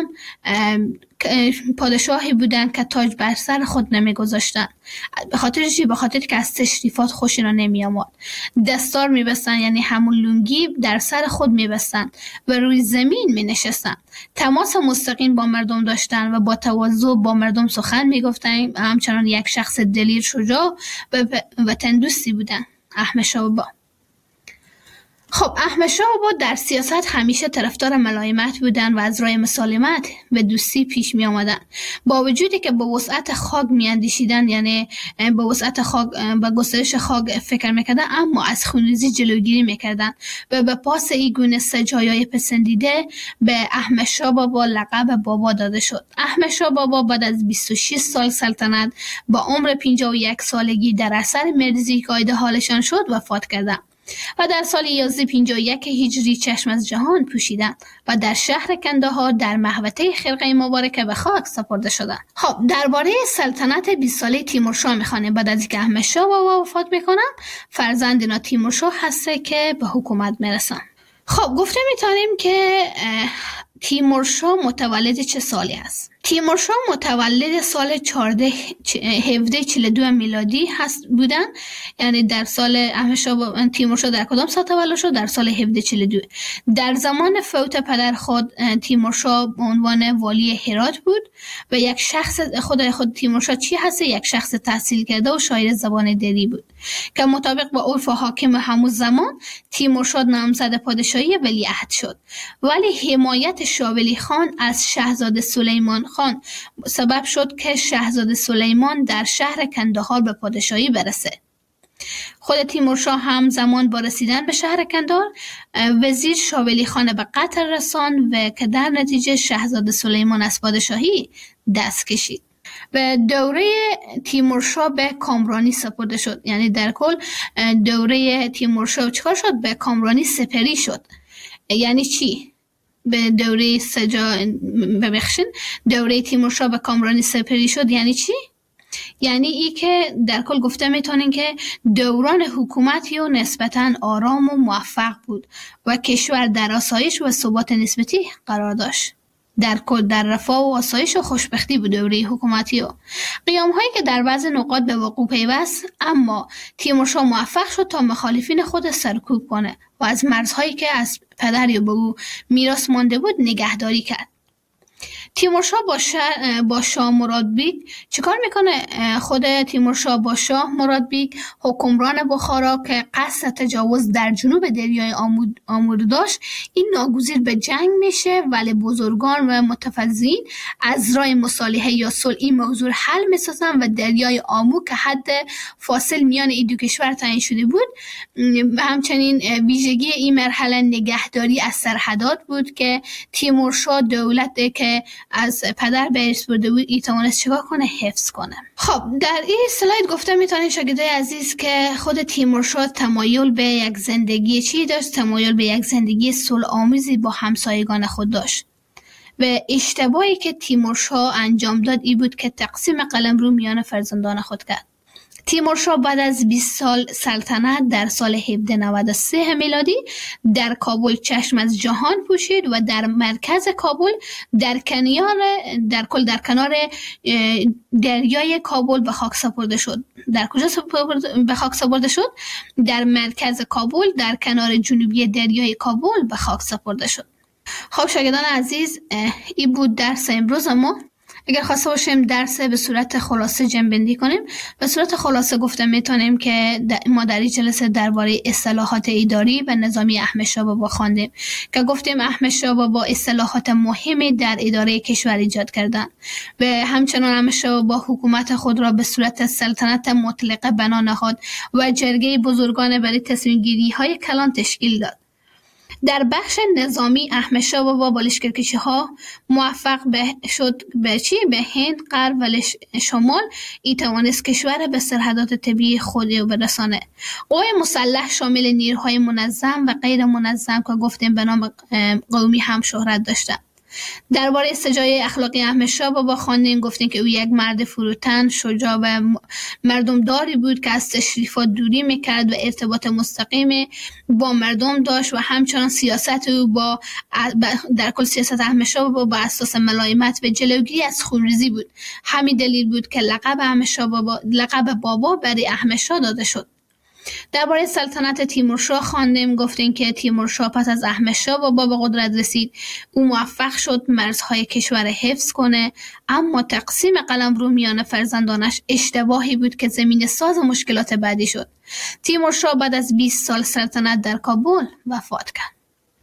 پادشاهی بودن که تاج بر سر خود نمیگذاشتن. به خاطر چی؟ به خاطر که از تشریفات خوشی را نمی آمد. دستار میبستن، یعنی همون لنگی در سر خود میبستن و روی زمین می نشستن. تماس مستقیم با مردم داشتن و با تواضع با مردم سخن میگفتن. همچنان یک شخص دلیر، شجاع و وطن دوستی بودن احمد شاه بابا. خب احمد شاه بابا در سیاست همیشه طرفدار ملایمت بودن و از راه مسالمت و دوستی پیش می آمدن. با وجودی که با وسعت خاک می اندیشیدن، یعنی با وسعت خاک، با گسترش خاک فکر میکردن، اما از خونریزی جلوگیری میکردن و به پاس این گونه سجایای پسندیده به احمد شاه بابا لقب بابا داده شد. احمد شاه بابا بعد از بیست و شش سال سلطنت با عمر پنجاه و یک سالگی در اثر مریضی که آید حالشان شد وفات کردند. و در سال یازده پنجاه و یک هجری چشم از جهان پوشیدند و در شهر کندهار در محوطه خرقه مبارکه به خاک سپرده شدند. خب درباره سلطنت بیست ساله تیمورشاه میخوانیم. بعد از اینکه احمد شاه بابا وفات میکنه، فرزند اینا تیمورشاه هسته که به حکومت میرسن. خب گفته میتونیم که تیمورشاه متولد چه سالی است؟ تیمورشاه متولد سال هزار و هفتصد و چهل و دو میلادی هست بودن. یعنی در سال احمدشاه تیمورشاه در کدام سال تولد شد؟ در سال هزار و هفتصد و چهل و دو. در زمان فوت پدر خود تیمورشاه به عنوان والی هرات بود و یک شخص خود خود تیمورشاه چی هست؟ یک شخص تحصیل کرده و شاعر زبان دری بود که مطابق با عرف حاکم همون زمان تیمورشاه نامزد پادشاهی ولیعهد شد. ولی حمایت شاه ولی خان از شاهزاده سلیمان خان سبب شد که شاهزاده سلیمان در شهر کندهار به پادشاهی برسه. خود تیمورشاه هم زمان با رسیدن به شهر کندهار وزیر شاه ولی خان به قتل رساند و که در نتیجه شاهزاده سلیمان از پادشاهی دست کشید و دوره تیمورشاه به کامرانی سپرده شد. یعنی در کل دوره تیمورشاه چیکار شد؟ به کامرانی سپری شد. یعنی چی؟ به دوره سجا ببخشین دوره تیمورشاه به کامرانی سپری شد یعنی چی؟ یعنی ای که در کل گفته میتونین که دوران حکومتی و نسبتاً آرام و موفق بود و کشور در آسایش و ثبات نسبتی قرار داشت. در کل در رفاه و آسایش و خوشبختی بود دوره حکومتی و قیام هایی که در بعض نقاط به وقوع پیوست، اما تیمورشاه موفق شد تا مخالفین خود سرکوب کنه و از مرزهایی که از پدر یا به او میراث مانده بود نگهداری کرد. تیمورشاه با شاه, با شاه مراد بیگ چیکار میکنه؟ خود تیمورشاه با شاه مراد بیگ حکمران بخارا که قصد تجاوز در جنوب دریای آمود, آمود داشت، این ناگزیر به جنگ میشه، ولی بزرگان و متفضلین از راه مصالحه یا صلح این موضوع حل میسازن و دریای آمو که حد فاصل میان این دو کشور تعیین شده بود و همچنین ویژگی این مرحله نگهداری از سرحدات بود که تیمورشاه دولت که از پدر به ارث برده بود ای توانست چیکار کنه؟ حفظ کنه. خب در این اسلاید گفته میتونین شاگردای عزیز که خود تیمورشاه تمایل به یک زندگی چی داشت؟ تمایل به یک زندگی صلح آمیزی با همسایگان خود داشت و اشتباهی که تیمورشاه انجام داد ای بود که تقسیم قلمرو میان فرزندان خود کرد. تیمورشاه بعد از بیست سال سلطنت در سال هزار و نود و سه میلادی در کابل چشم از جهان پوشید و در مرکز کابل در کنار در کل در کنار دریای کابل به خاک سپرده شد. در کجا به خاک سپرده شد؟ در مرکز کابل در کنار جنوبی دریای کابل به خاک سپرده شد. خب شاگردان عزیز، این بود درس امروز ما. اگر خواسته باشیم درس به صورت خلاصه جمع‌بندی کنیم، به صورت خلاصه گفته میتونیم که ما در این جلسه درباره اصلاحات اداری و نظامی احمد شاه بابا خواندیم که گفتیم احمد شاه بابا اصلاحات مهمی در اداره کشور ایجاد کردند و همچنان احمد شاه بابا حکومت خود را به صورت سلطنت مطلقه بنا نهاد و جرگه بزرگان برای تصمیم گیری های کلان تشکیل داد. در بخش نظامی احمد شاه بابا با لشکرکشی ها موفق به شد به چی؟ به هند، غرب و شمال ای توانست کشور به سرحدات طبیعی خود برسانه. قوای مسلح شامل نیروهای منظم و غیر منظم که گفتیم به نام قومی هم شهرت داشتند. درباره سجای اخلاقی احمد شاه بابا خواندیم، گفتیم که او یک مرد فروتن، شجاع و مردمداری بود که از تشریفات دوری میکرد و ارتباط مستقیم با مردم داشت و همچنان سیاست او با در کل سیاست احمد شاه بابا با اساس ملایمت و جلوگیری از خونریزی بود. همین دلیل بود که لقب احمد شاه بابا لقب بابا برای احمد شاه داده شد. درباره سلطنت تیمورشاه خواندیم، گفتیم که تیمورشاه پس از احمد شاه بابا به قدرت رسید. او موفق شد مرزهای کشور حفظ کنه، اما تقسیم قلمرو میان فرزندانش اشتباهی بود که زمین ساز مشکلات بعدی شد. تیمورشاه بعد از بیست سال سلطنت در کابل وفات کرد.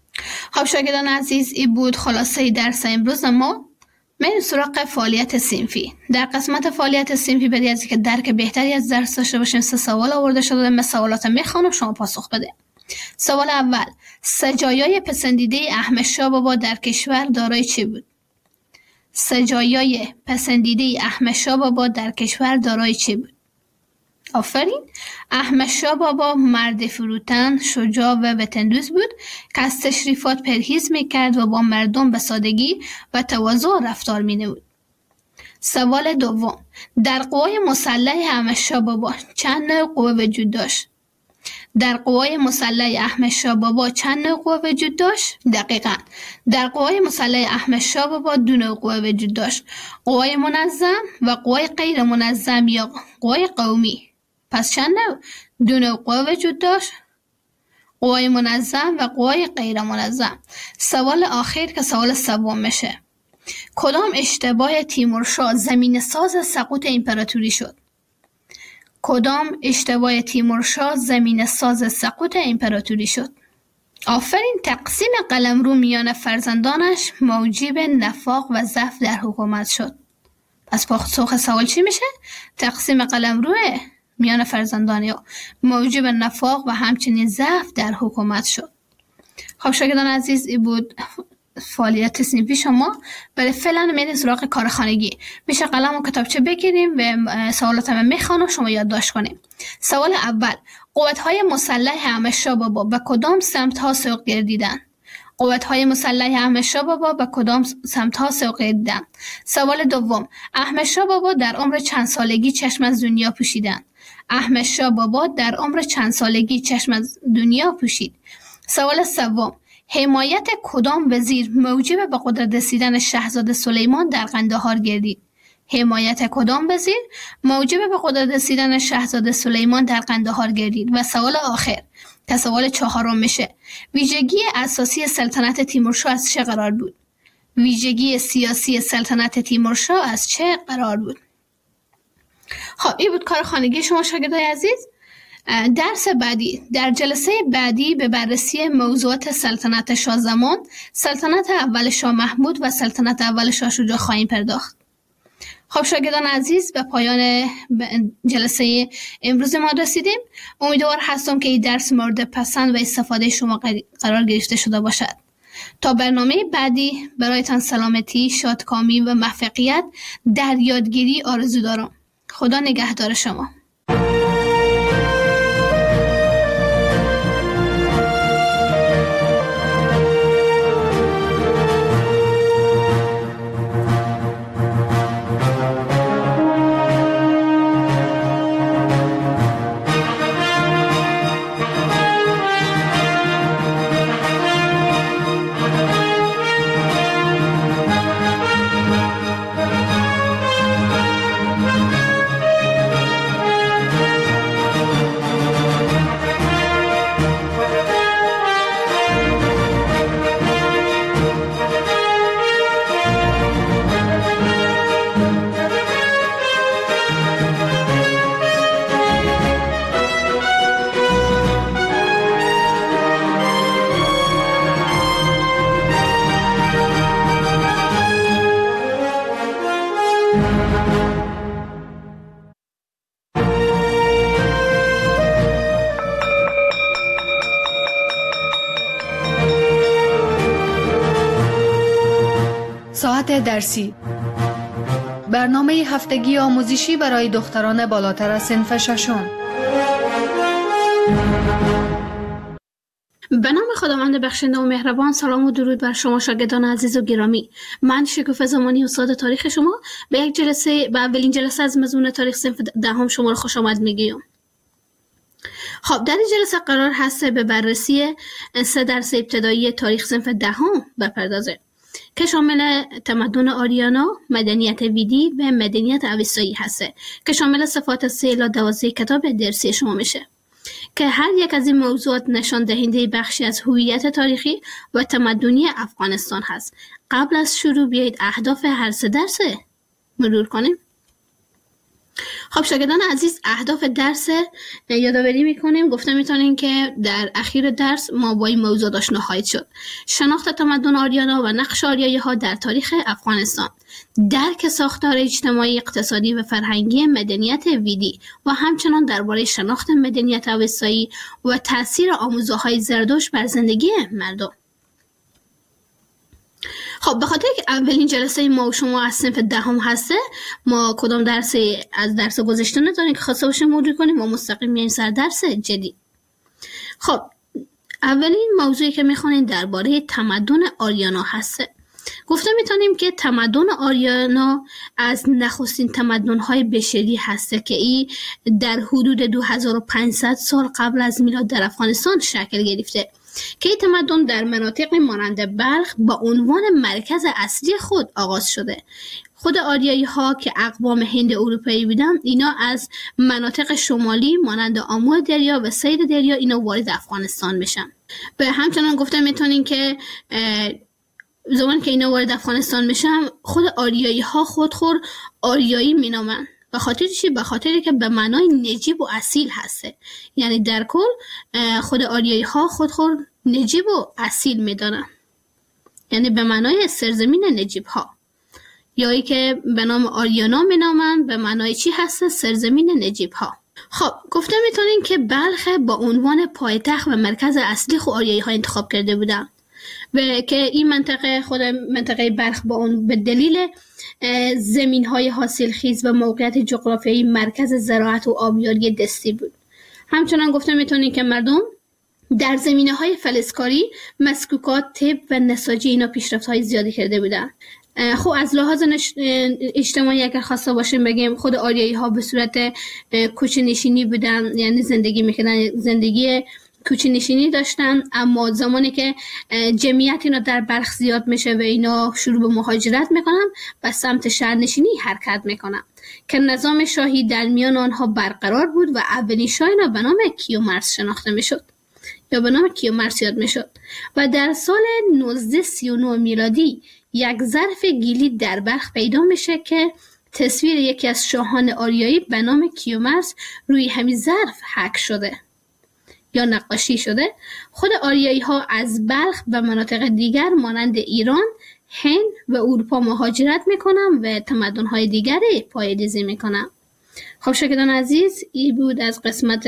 خب شاگردان عزیز، این بود خلاصه درس امروز ما. من سراغ فعالیت صنفی. در قسمت فعالیت صنفی برای از که درک بهتری از درس داشته باشیم سه سوال آورده شده. من سوالات میخوانم، شما پاسخ بده. سوال اول: سجایای پسندیده احمد شاه بابا در کشور دارای چه بود؟ سجایای پسندیده احمد شاه بابا در کشور دارای چه بود؟ آفرین. احمد شاه بابا مرد فروتن، شجاع و وطندوست بود که از تشریفات پرهیز میکرد و با مردم به سادگی و تواضع رفتار مینمود. سوال دوم، در قوای مسلح احمد شاه بابا چند نوع قوه وجود داشت؟ در قوای مسلح احمد شاه بابا چند نوع قوه وجود داشت؟ دقیقاً در قوای مسلح احمد شاه بابا دو نوع قوه وجود داشت: قوای منظم و قوای غیر منظم یا قوای قومی. پس چند نوع؟ دو نوع قوه وجود داشت: قوای منظم و قوای غیر منظم. سوال آخر که سوال سوم میشه، کدام اشتباه تیمورشاه زمین ساز سقوط امپراتوری شد؟ کدام اشتباه تیمورشاه زمین ساز سقوط امپراتوری شد؟ آفرین. تقسیم قلمرو میان فرزندانش موجب نفاق و ضعف در حکومت شد. پس پاسخ سوال چی میشه؟ تقسیم قلمرو میان فرزندان یا موجب نفاق و همچنین ضعف در حکومت شد. خب شاگردان عزیز، این بود فعالیت صنفی شما. برای فعلا میریم سراغ کار خانگی. میشه قلم و کتابچه بگیریم و سوالات هم میخوانم شما یادداشت کنیم. سوال اول، قوت‌های مسلح احمد شاه بابا به کدام سمت‌ها سوق گردیدند؟ قوت‌های مسلح احمد شاه بابا به کدام سمت‌ها سوق گردیدند؟ سوال دوم، احمد شاه بابا در عمر چند سالگی چشم از دنیا پوشیدند؟ احمد شاه بابا در عمر چند سالگی چشم از دنیا پوشید؟ سوال سوم، حمایت کدام وزیر موجب به قدرت رسیدن شاهزاده سلیمان در قندهار گردید؟ حمایت کدام وزیر موجب به قدرت رسیدن شاهزاده سلیمان در قندهار گردید؟ و سوال آخر که سوال چهارم میشه، ویژگی اساسی سلطنت تیمورشاه از چه قرار بود؟ ویژگی سیاسی سلطنت تیمورشاه از چه قرار بود؟ خب این بود کار خانگی شما شاگردای عزیز. درس بعدی، در جلسه بعدی به بررسی موضوعات سلطنت شاه زمان، سلطنت اول شاه محمود و سلطنت اول شاه شجاع خواهیم پرداخت. خب شاگردان عزیز، به پایان جلسه امروز ما رسیدیم. امیدوار هستم که این درس مورد پسند و استفاده شما قرار گرفته شده باشد. تا برنامه بعدی برایتان سلامتی، شادکامی و موفقیت در یادگیری آرزو دارم. خدا نگهدار شما. ساعت درسی، برنامه هفتگی آموزشی برای دختران بالاتر از صنف ششم. به نام خداوند بخشنده و مهربان. سلام و درود بر شما شاگردان عزیز و گرامی. من شکوفه زمانی استاد تاریخ شما به یک جلسه به اولین جلسه از مضمون تاریخ صنف دهم شما رو خوش آمد میگیم. خب در این جلسه قرار هست به بررسی سه درس ابتدایی تاریخ صنف دهم بپردازه که شامل تمدن آریانا، مدنیت ویدی و مدنیت اوستایی هسته که شامل صفات سه الی دوازده کتاب درسی شما میشه که هر یک از این موضوعات نشان دهنده بخشی از هویت تاریخی و تمدنی افغانستان هست. قبل از شروع بیایید اهداف هر سه درس مرور کنیم. خب شاگردان عزیز، اهداف درس یادآوری میکنیم. گفته میتونیم که در اخیر درس ما با این موضوع آشنا خواهید شد: شناخت تمدن آریانا و نقش آریایی ها در تاریخ افغانستان، درک ساختار اجتماعی، اقتصادی و فرهنگی مدنیت ویدی و همچنان درباره شناخت مدنیت اوستایی و تاثیر آموزه‌های زردشت بر زندگی مردم. خب به خاطر که اولین جلسه ما و شما از صنف دهم هسته، ما کدام درس از درس گذشته نداریم که خواسته باشیم مرور کنیم، ما مستقیم میایم سر درس جدید. خب اولین موضوعی که میخوانیم درباره تمدن آریانا هسته. گفته میتونیم که تمدن آریانا از نخستین تمدن‌های بشری هسته که ای در حدود دو هزار و پانصد سال قبل از میلاد در افغانستان شکل گرفته که این تمدن در مناطق مانند بلخ با عنوان مرکز اصلی خود آغاز شده. خود آریایی ها که اقوام هند اروپایی بودن، اینا از مناطق شمالی مانند آمو دریا و سید دریا اینا وارد افغانستان میشن. به همچنان گفته میتونین که زمانی که اینا وارد افغانستان میشن، خود آریایی ها خودخور آریایی مینامن. به خاطر چی؟ به خاطری که به معنای نجیب و اصیل هسته. یعنی در کل خود آریایی ها خودخور نجیب و اصیل میدانن، یعنی به معنای سرزمین نجیب ها، یا ای که به نام آریانا مینامن به معنای چی هسته؟ سرزمین نجیب ها. خب گفته میتونین که بلخ با عنوان پایتخت و مرکز اصلی خود آریایی ها انتخاب کرده بودن و که این منطقه خود منطقه بلخ با اون به دلیل زمین های حاصلخیز و موقعیت جغرافیایی مرکز زراعت و آبیاری دستی بود. همچنان گفته میتونین که مردم در زمینه های فلزکاری، مسکوکات، طب و نساجی اینا پیشرفت های زیادی کرده بودن. خب از لحاظ اجتماعی اگر خواسته باشیم بگیم، خود آریایی ها به صورت کوچه نشینی بودن، یعنی زندگی میکردن، زندگی کوچه نشینی داشتن. اما زمانی که جمعیت اینا در بلخ زیاد میشه و اینا شروع به مهاجرت میکنن و سمت شهرنشینی حرکت میکنن که نظام شاهی در میان آنها برقرار بود و اولین شاه اینا به نام کیومرث شناخته میشد یا به نام کیومرث یاد میشد. و در سال نوزده سی و نه میلادی یک ظرف گیلی در بلخ پیدا میشه که تصویر یکی از شاهان آریایی به نام کیومرث روی همین ظرف حک شده یا نقاشی شده. خود آریایی ها از بلخ به مناطق دیگر مانند ایران، هند و اروپا مهاجرت میکنن و تمدن های دیگری پایه‌ریزی میکنن. خب شاگردان عزیز، این بود از قسمت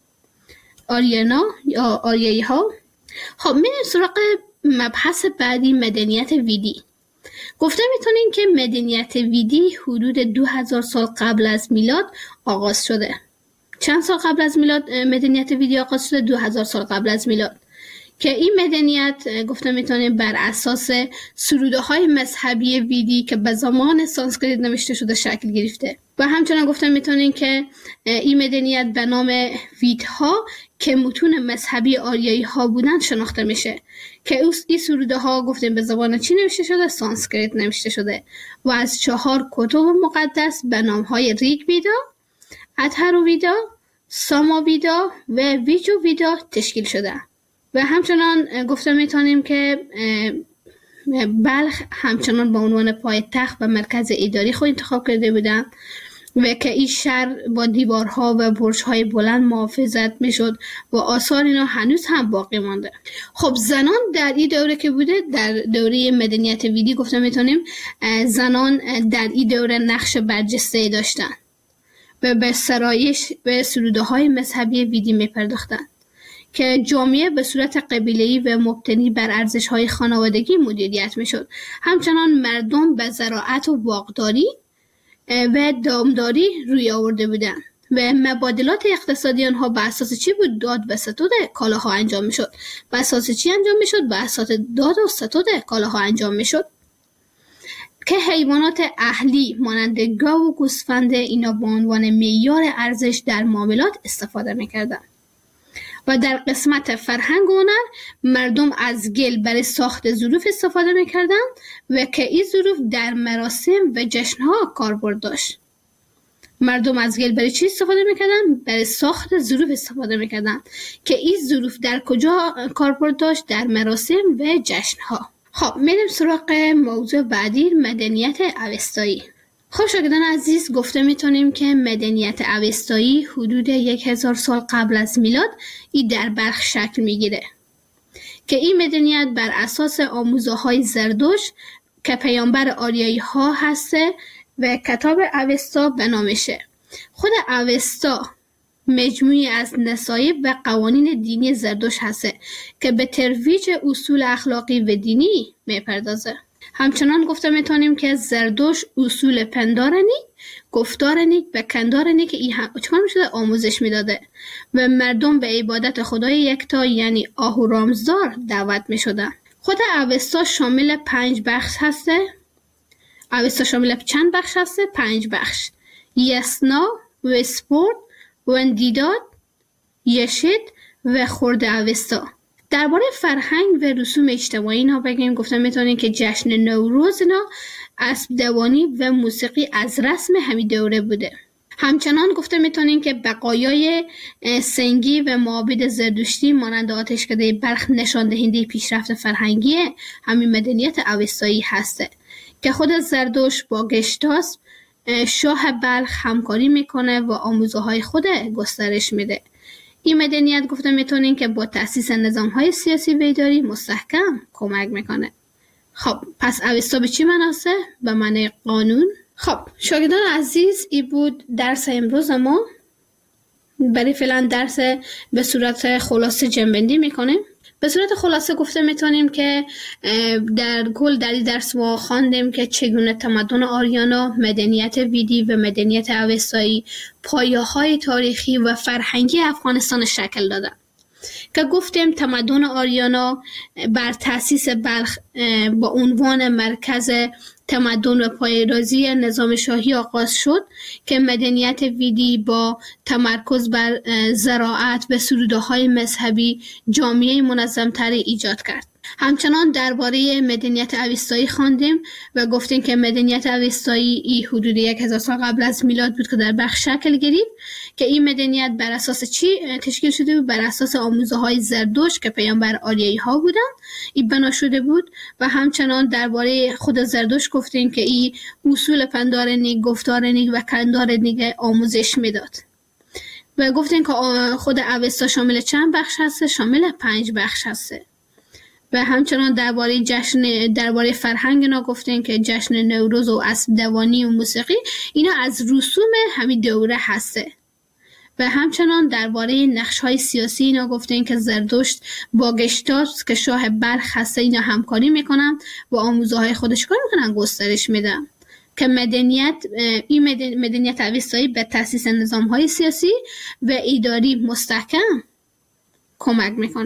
آریانا یا آریایی ها. خب میریم سراغ مبحث بعدی، مدنیت ویدی. گفته میتونین که مدنیت ویدی حدود دو هزار سال قبل از میلاد آغاز شده. چند سال قبل از میلاد مدنیت ویدی آغاز شده؟ دو هزار سال قبل از میلاد که این مدنیت گفته میتونیم بر اساس سروده های مذهبی ویدی که به زمان سانسکریت نوشته شده شکل گرفته. و همچنان گفته میتونیم که این مدنیت به نام ویدها که متون مذهبی آریایی ها بودن شناخته میشه که این سروده ها گفتیم به زبان چی نوشته شده؟ سانسکریت نوشته شده و از چهار کتب مقدس به نام های ریگ ویدا، اتهرو ویدا، ساما ویدا و ویجو ویدا تشکیل شده. و همچنان گفته میتونیم که بلخ همچنان به عنوان پایتخت و مرکز اداری خود انتخاب کرده بودند و که این شهر با دیوارها و برج‌های بلند محافظت میشد و آثار اینا هنوز هم باقی مانده. خب زنان در این دوره که بوده، در دوره مدنیت ویدی گفته میتونیم زنان در این دوره نقش برجسته داشتن و به سرایش به سروده های مذهبی ویدی می پرداختن که جامعه به صورت قبیله‌ای و مبتنی بر ارزش‌های خانوادگی مدیریت میشد. همچنان مردم به زراعت و باغداری و دامداری روی آورده بودند و مبادلات اقتصادی آنها به اساس چی بود؟ داد و ستود کالاها انجام میشد. به اساس چی انجام میشد؟ به اساس داد و ستود کالاها انجام میشد که حیوانات اهلی مانند گاو و گوسفند اینا به عنوان معیار ارزش در معاملات استفاده میکردن. و در قسمت فرهنگ و هنر مردم از گل برای ساخت ظروف استفاده میکردن و که این ظروف در مراسم و جشنها کاربرد داشت. مردم از گل برای چی استفاده میکردن؟ برای ساخت ظروف استفاده میکردن که این ظروف در کجا کاربرد داشت؟ در مراسم و جشنها. خب میریم سراغ موضوع بعدی، مدنیت اوستایی. خب شاگردان عزیز، گفته میتونیم که مدنیت اوستایی حدود یک هزار سال قبل از میلاد ای در بلخ شکل میگیره که این مدنیت بر اساس آموزه‌های زردشت که پیامبر آریایی ها هسته و کتاب اوستا به نامشه. خود اوستا مجموعی از نصایب و قوانین دینی زردشت هسته که به ترویج اصول اخلاقی و دینی میپردازه. همچنان گفته میتونیم که زردوش اصول پندار نیک، گفتار نیک و کندار نیک این هم چکار میشده آموزش میداده و مردم به عبادت خدای یکتا یعنی آهورامزدار دعوت میشدن. خود اوستا شامل پنج بخش هسته. اوستا شامل چند بخش هسته؟ پنج بخش: یسنا، وسپورت، وندیداد، یشید و خورد اوستا. درباره فرهنگ و رسوم اجتماعی اینا بگیم گفتم میتونیم که جشن نوروز اینا اسب دوانی و موسیقی از رسم همین دوره بوده. همچنان گفته میتونیم که بقایای سنگی و معابد زردشتی مانند آتشکده بلخ نشان دهنده پیشرفت فرهنگی همین مدنیت اوستایی هسته که خود زردوش با گشتاس شاه بلخ همکاری میکنه و آموزه‌های خود گسترش میده. این مدنیت گفته میتونیم که با تأسیس نظام‌های سیاسی و اداری مستحکم کمک میکنه. خب پس اوستا به چی مناسه؟ به معنی قانون. خب شاگردان عزیز، این بود درس امروز ما. برای فعلا درس به صورت خلاصه جنبندی میکنیم. به صورت خلاصه گفته میتونیم که در کل در این درس ما خواندیم که چگونه تمدن آریانا، مدنیت ویدی و مدنیت اوستایی پایه‌های تاریخی و فرهنگی افغانستان شکل دادن. که گفتیم تمدن آریانا بر تأسیس بلخ با عنوان مرکز تمدن و پایه‌ریزی نظام شاهی آغاز شد که مدنیت ویدی با تمرکز بر زراعت و سروده‌های مذهبی جامعه منظم‌تری ایجاد کرد. همچنان درباره مدنیت اوستایی خواندیم و گفتیم که مدنیت اوستایی ای حدود یک هزار سال قبل از میلاد بود که در بلخ شکل گرفت که این مدنیت بر اساس چی تشکیل شده بود؟ بر اساس آموزه‌های زردشت که پیامبر آریایی ها بودند این بنا شده بود. و همچنان درباره خود زردشت گفتیم که این اصول پندار نیک، گفتار نیک و کندار نیک آموزش میداد. و گفتیم که خود اوستا شامل چند بخش هست؟ شامل پنج بخش هست. و همچنان درباره جشن درباره فرهنگ اینا گفتیم که جشن نوروز و اسب دوانی و موسیقی اینا از رسوم همین دوره هسته. و همچنان درباره نقش‌های سیاسی اینا گفتیم که زردشت با گشتاس که شاه بلخ هسته اینا همکاری میکنن و آموزه‌های خودش کار میکنن گسترش میدن که مدنیت این مدنیت اوستایی به تأسیس نظام‌های سیاسی و اداری مستحکم کمک میکنه.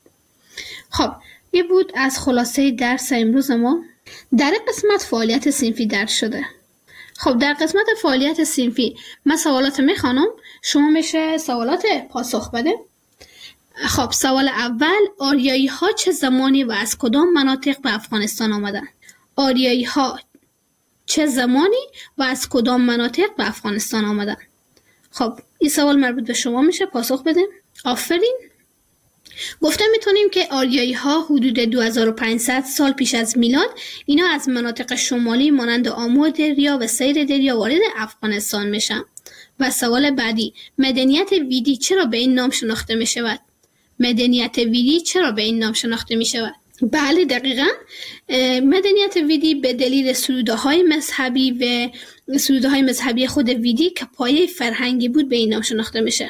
خب یه بود از خلاصه درس امروز ما. در قسمت فعالیت صنفی درس شده. خب در قسمت فعالیت صنفی من سوالات میخوانم، شما میشه سوالات پاسخ بده. خب سوال اول: آریایی ها چه زمانی و از کدام مناطق به افغانستان آمدن؟ آریایی ها چه زمانی و از کدام مناطق به افغانستان آمدن؟ خب این سوال مربوط به شما میشه، پاسخ بده. آفرین. گفته میتونیم که آریایی ها حدود دو هزار و پانصد سال پیش از میلاد اینا از مناطق شمالی مانند آمو دریا و سیر دریا وارد افغانستان میشن. و سوال بعدی: مدنیت ویدی چرا به این نام شناخته میشود؟ مدنیت ویدی چرا به این نام شناخته میشود؟ بله دقیقاً مدنیت ویدی به دلیل سروده‌های مذهبی و سروده‌های مذهبی خود ویدی که پایه فرهنگی بود به این نام شناخته میشه.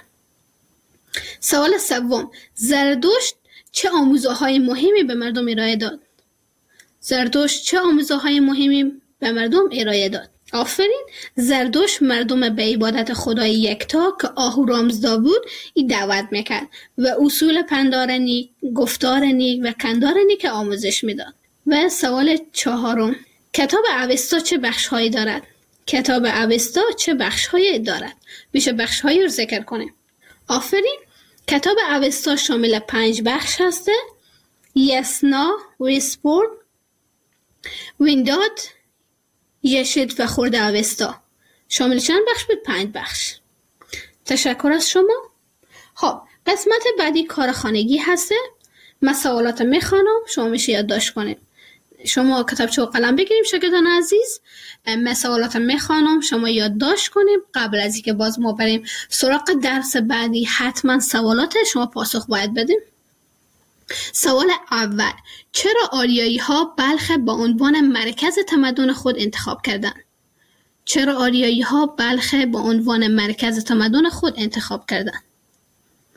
سوال سوم: زردشت چه آموزه‌های مهمی به مردم ارائه داد؟ زردشت چه آموزه‌های مهمی به مردم ارائه داد؟ آفرین. زردشت مردم به عبادت خدای یکتا که آهورامزدا بود این دعوت میکرد و اصول پندار نیک، گفتار نیک و کندار نیک آموزش میداد. و سوال چهارم: کتاب اوستا چه بخش‌هایی دارد؟ کتاب اوستا چه بخش‌هایی دارد؟ میشه بخش‌هایی رو ذکر کنیم. آفرین. کتاب اوستا شامل پنج بخش هسته: یسنا، وسپورت، وینداد، یشید و خورد اوستا. شامل چند بخش بود؟ پنج بخش. تشکر از شما. خب قسمت بعدی کار خانگی هسته. من سوالات میخوانم، شما میشه یادداشت کنیم. شما کتابچه و قلم بگیریم شاگردان عزیز. من سوالات میخوانم، شما یادداشت کنیم. قبل از اینکه باز ما بریم سراغ درس بعدی حتما سوالات شما پاسخ باید بدیم. سوال اول: چرا آریایی ها بلخ با عنوان مرکز تمدن خود انتخاب کردند؟ چرا آریایی ها بلخ با عنوان مرکز تمدن خود انتخاب کردند؟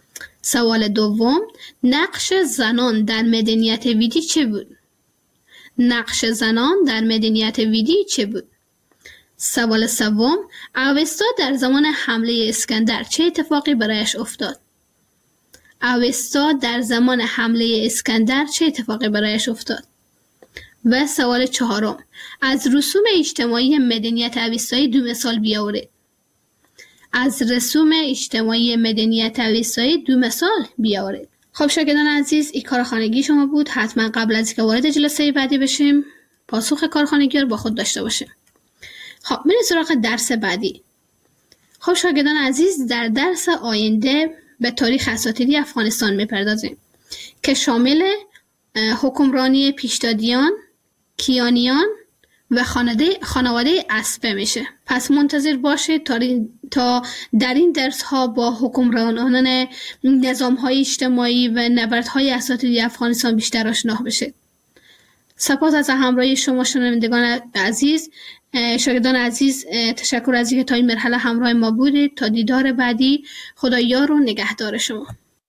سوال دوم: نقش زنان در مدنیت ویدی چه بود؟ نقش زنان در مدنیت ویدی چه بود؟ سوال سوم، اوستا در زمان حمله اسکندر چه اتفاقی برایش افتاد؟ اوستا در زمان حمله اسکندر چه اتفاقی برایش افتاد؟ و سوال چهارم، از رسوم اجتماعی مدنیت اوستایی دو مثال بیاورید. از رسوم اجتماعی مدنیت اوستایی دو مثال بیاورید. خب شاگردان عزیز، این کار خانگی شما بود. حتما قبل از اینکه وارد جلسه بعدی بشیم پاسخ کار خانگی رو با خود داشته باشیم. خب بریم سراغ درس بعدی. خب شاگردان عزیز، در درس آینده به تاریخ اساطیری افغانستان میپردازیم که شامل حکمرانی پیشدادیان، کیانیان و خانواده اسبه میشه. پس منتظر باشید تا در این درس ها با حکمرانان نظام های اجتماعی و نبردهای اساطیری افغانستان بیشتر آشنا بشید. سپاس از همراهی شما شنوندگان عزیز. شاگردان عزیز، تشکر از اینکه تا این مرحله همراه ما بودید. تا دیدار بعدی، خدا یار و نگهدار شما.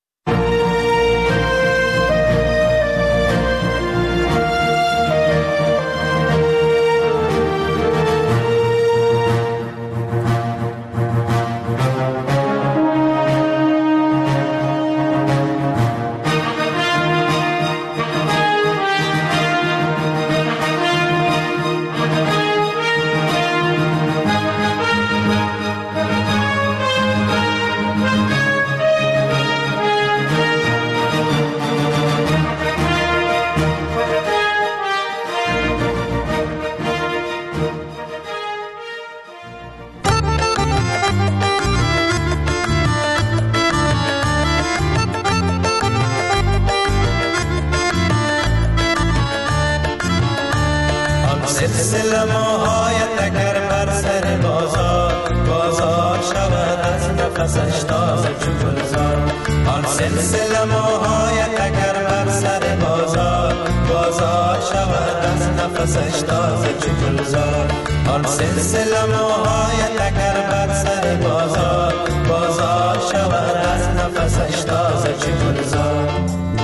سلسله موهای تکر بر سر بازار، بازار شود از نفسش تازه چو گلزار. آن سلسله موهای تکر بر سر بازار، بازار شود از نفسش تازه چو گلزار. آن سلسله موهای تکر بر سر بازار، بازار شود از نفسش تازه چو گلزار.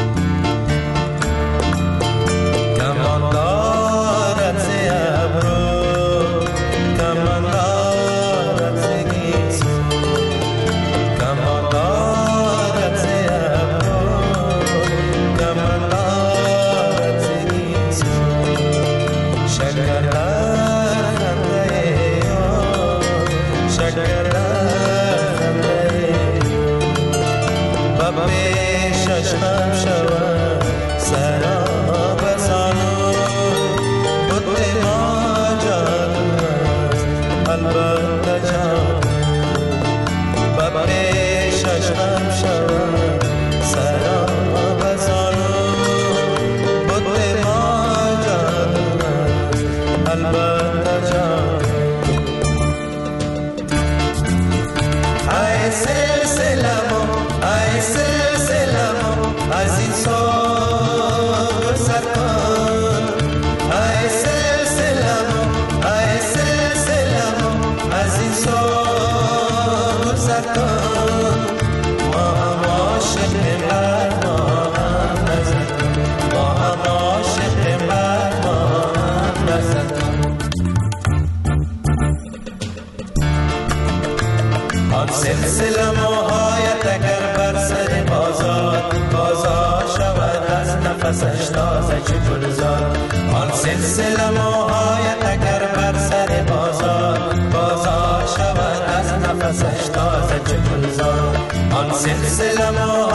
سلسله موهای تکر بر سر بازار، بازار شود از نفسش تازه چو گلزار. آن سلسله موهای تکر بر سر بازار، بازار شود از نفسش تازه چو گلزار. آن سلسله موهای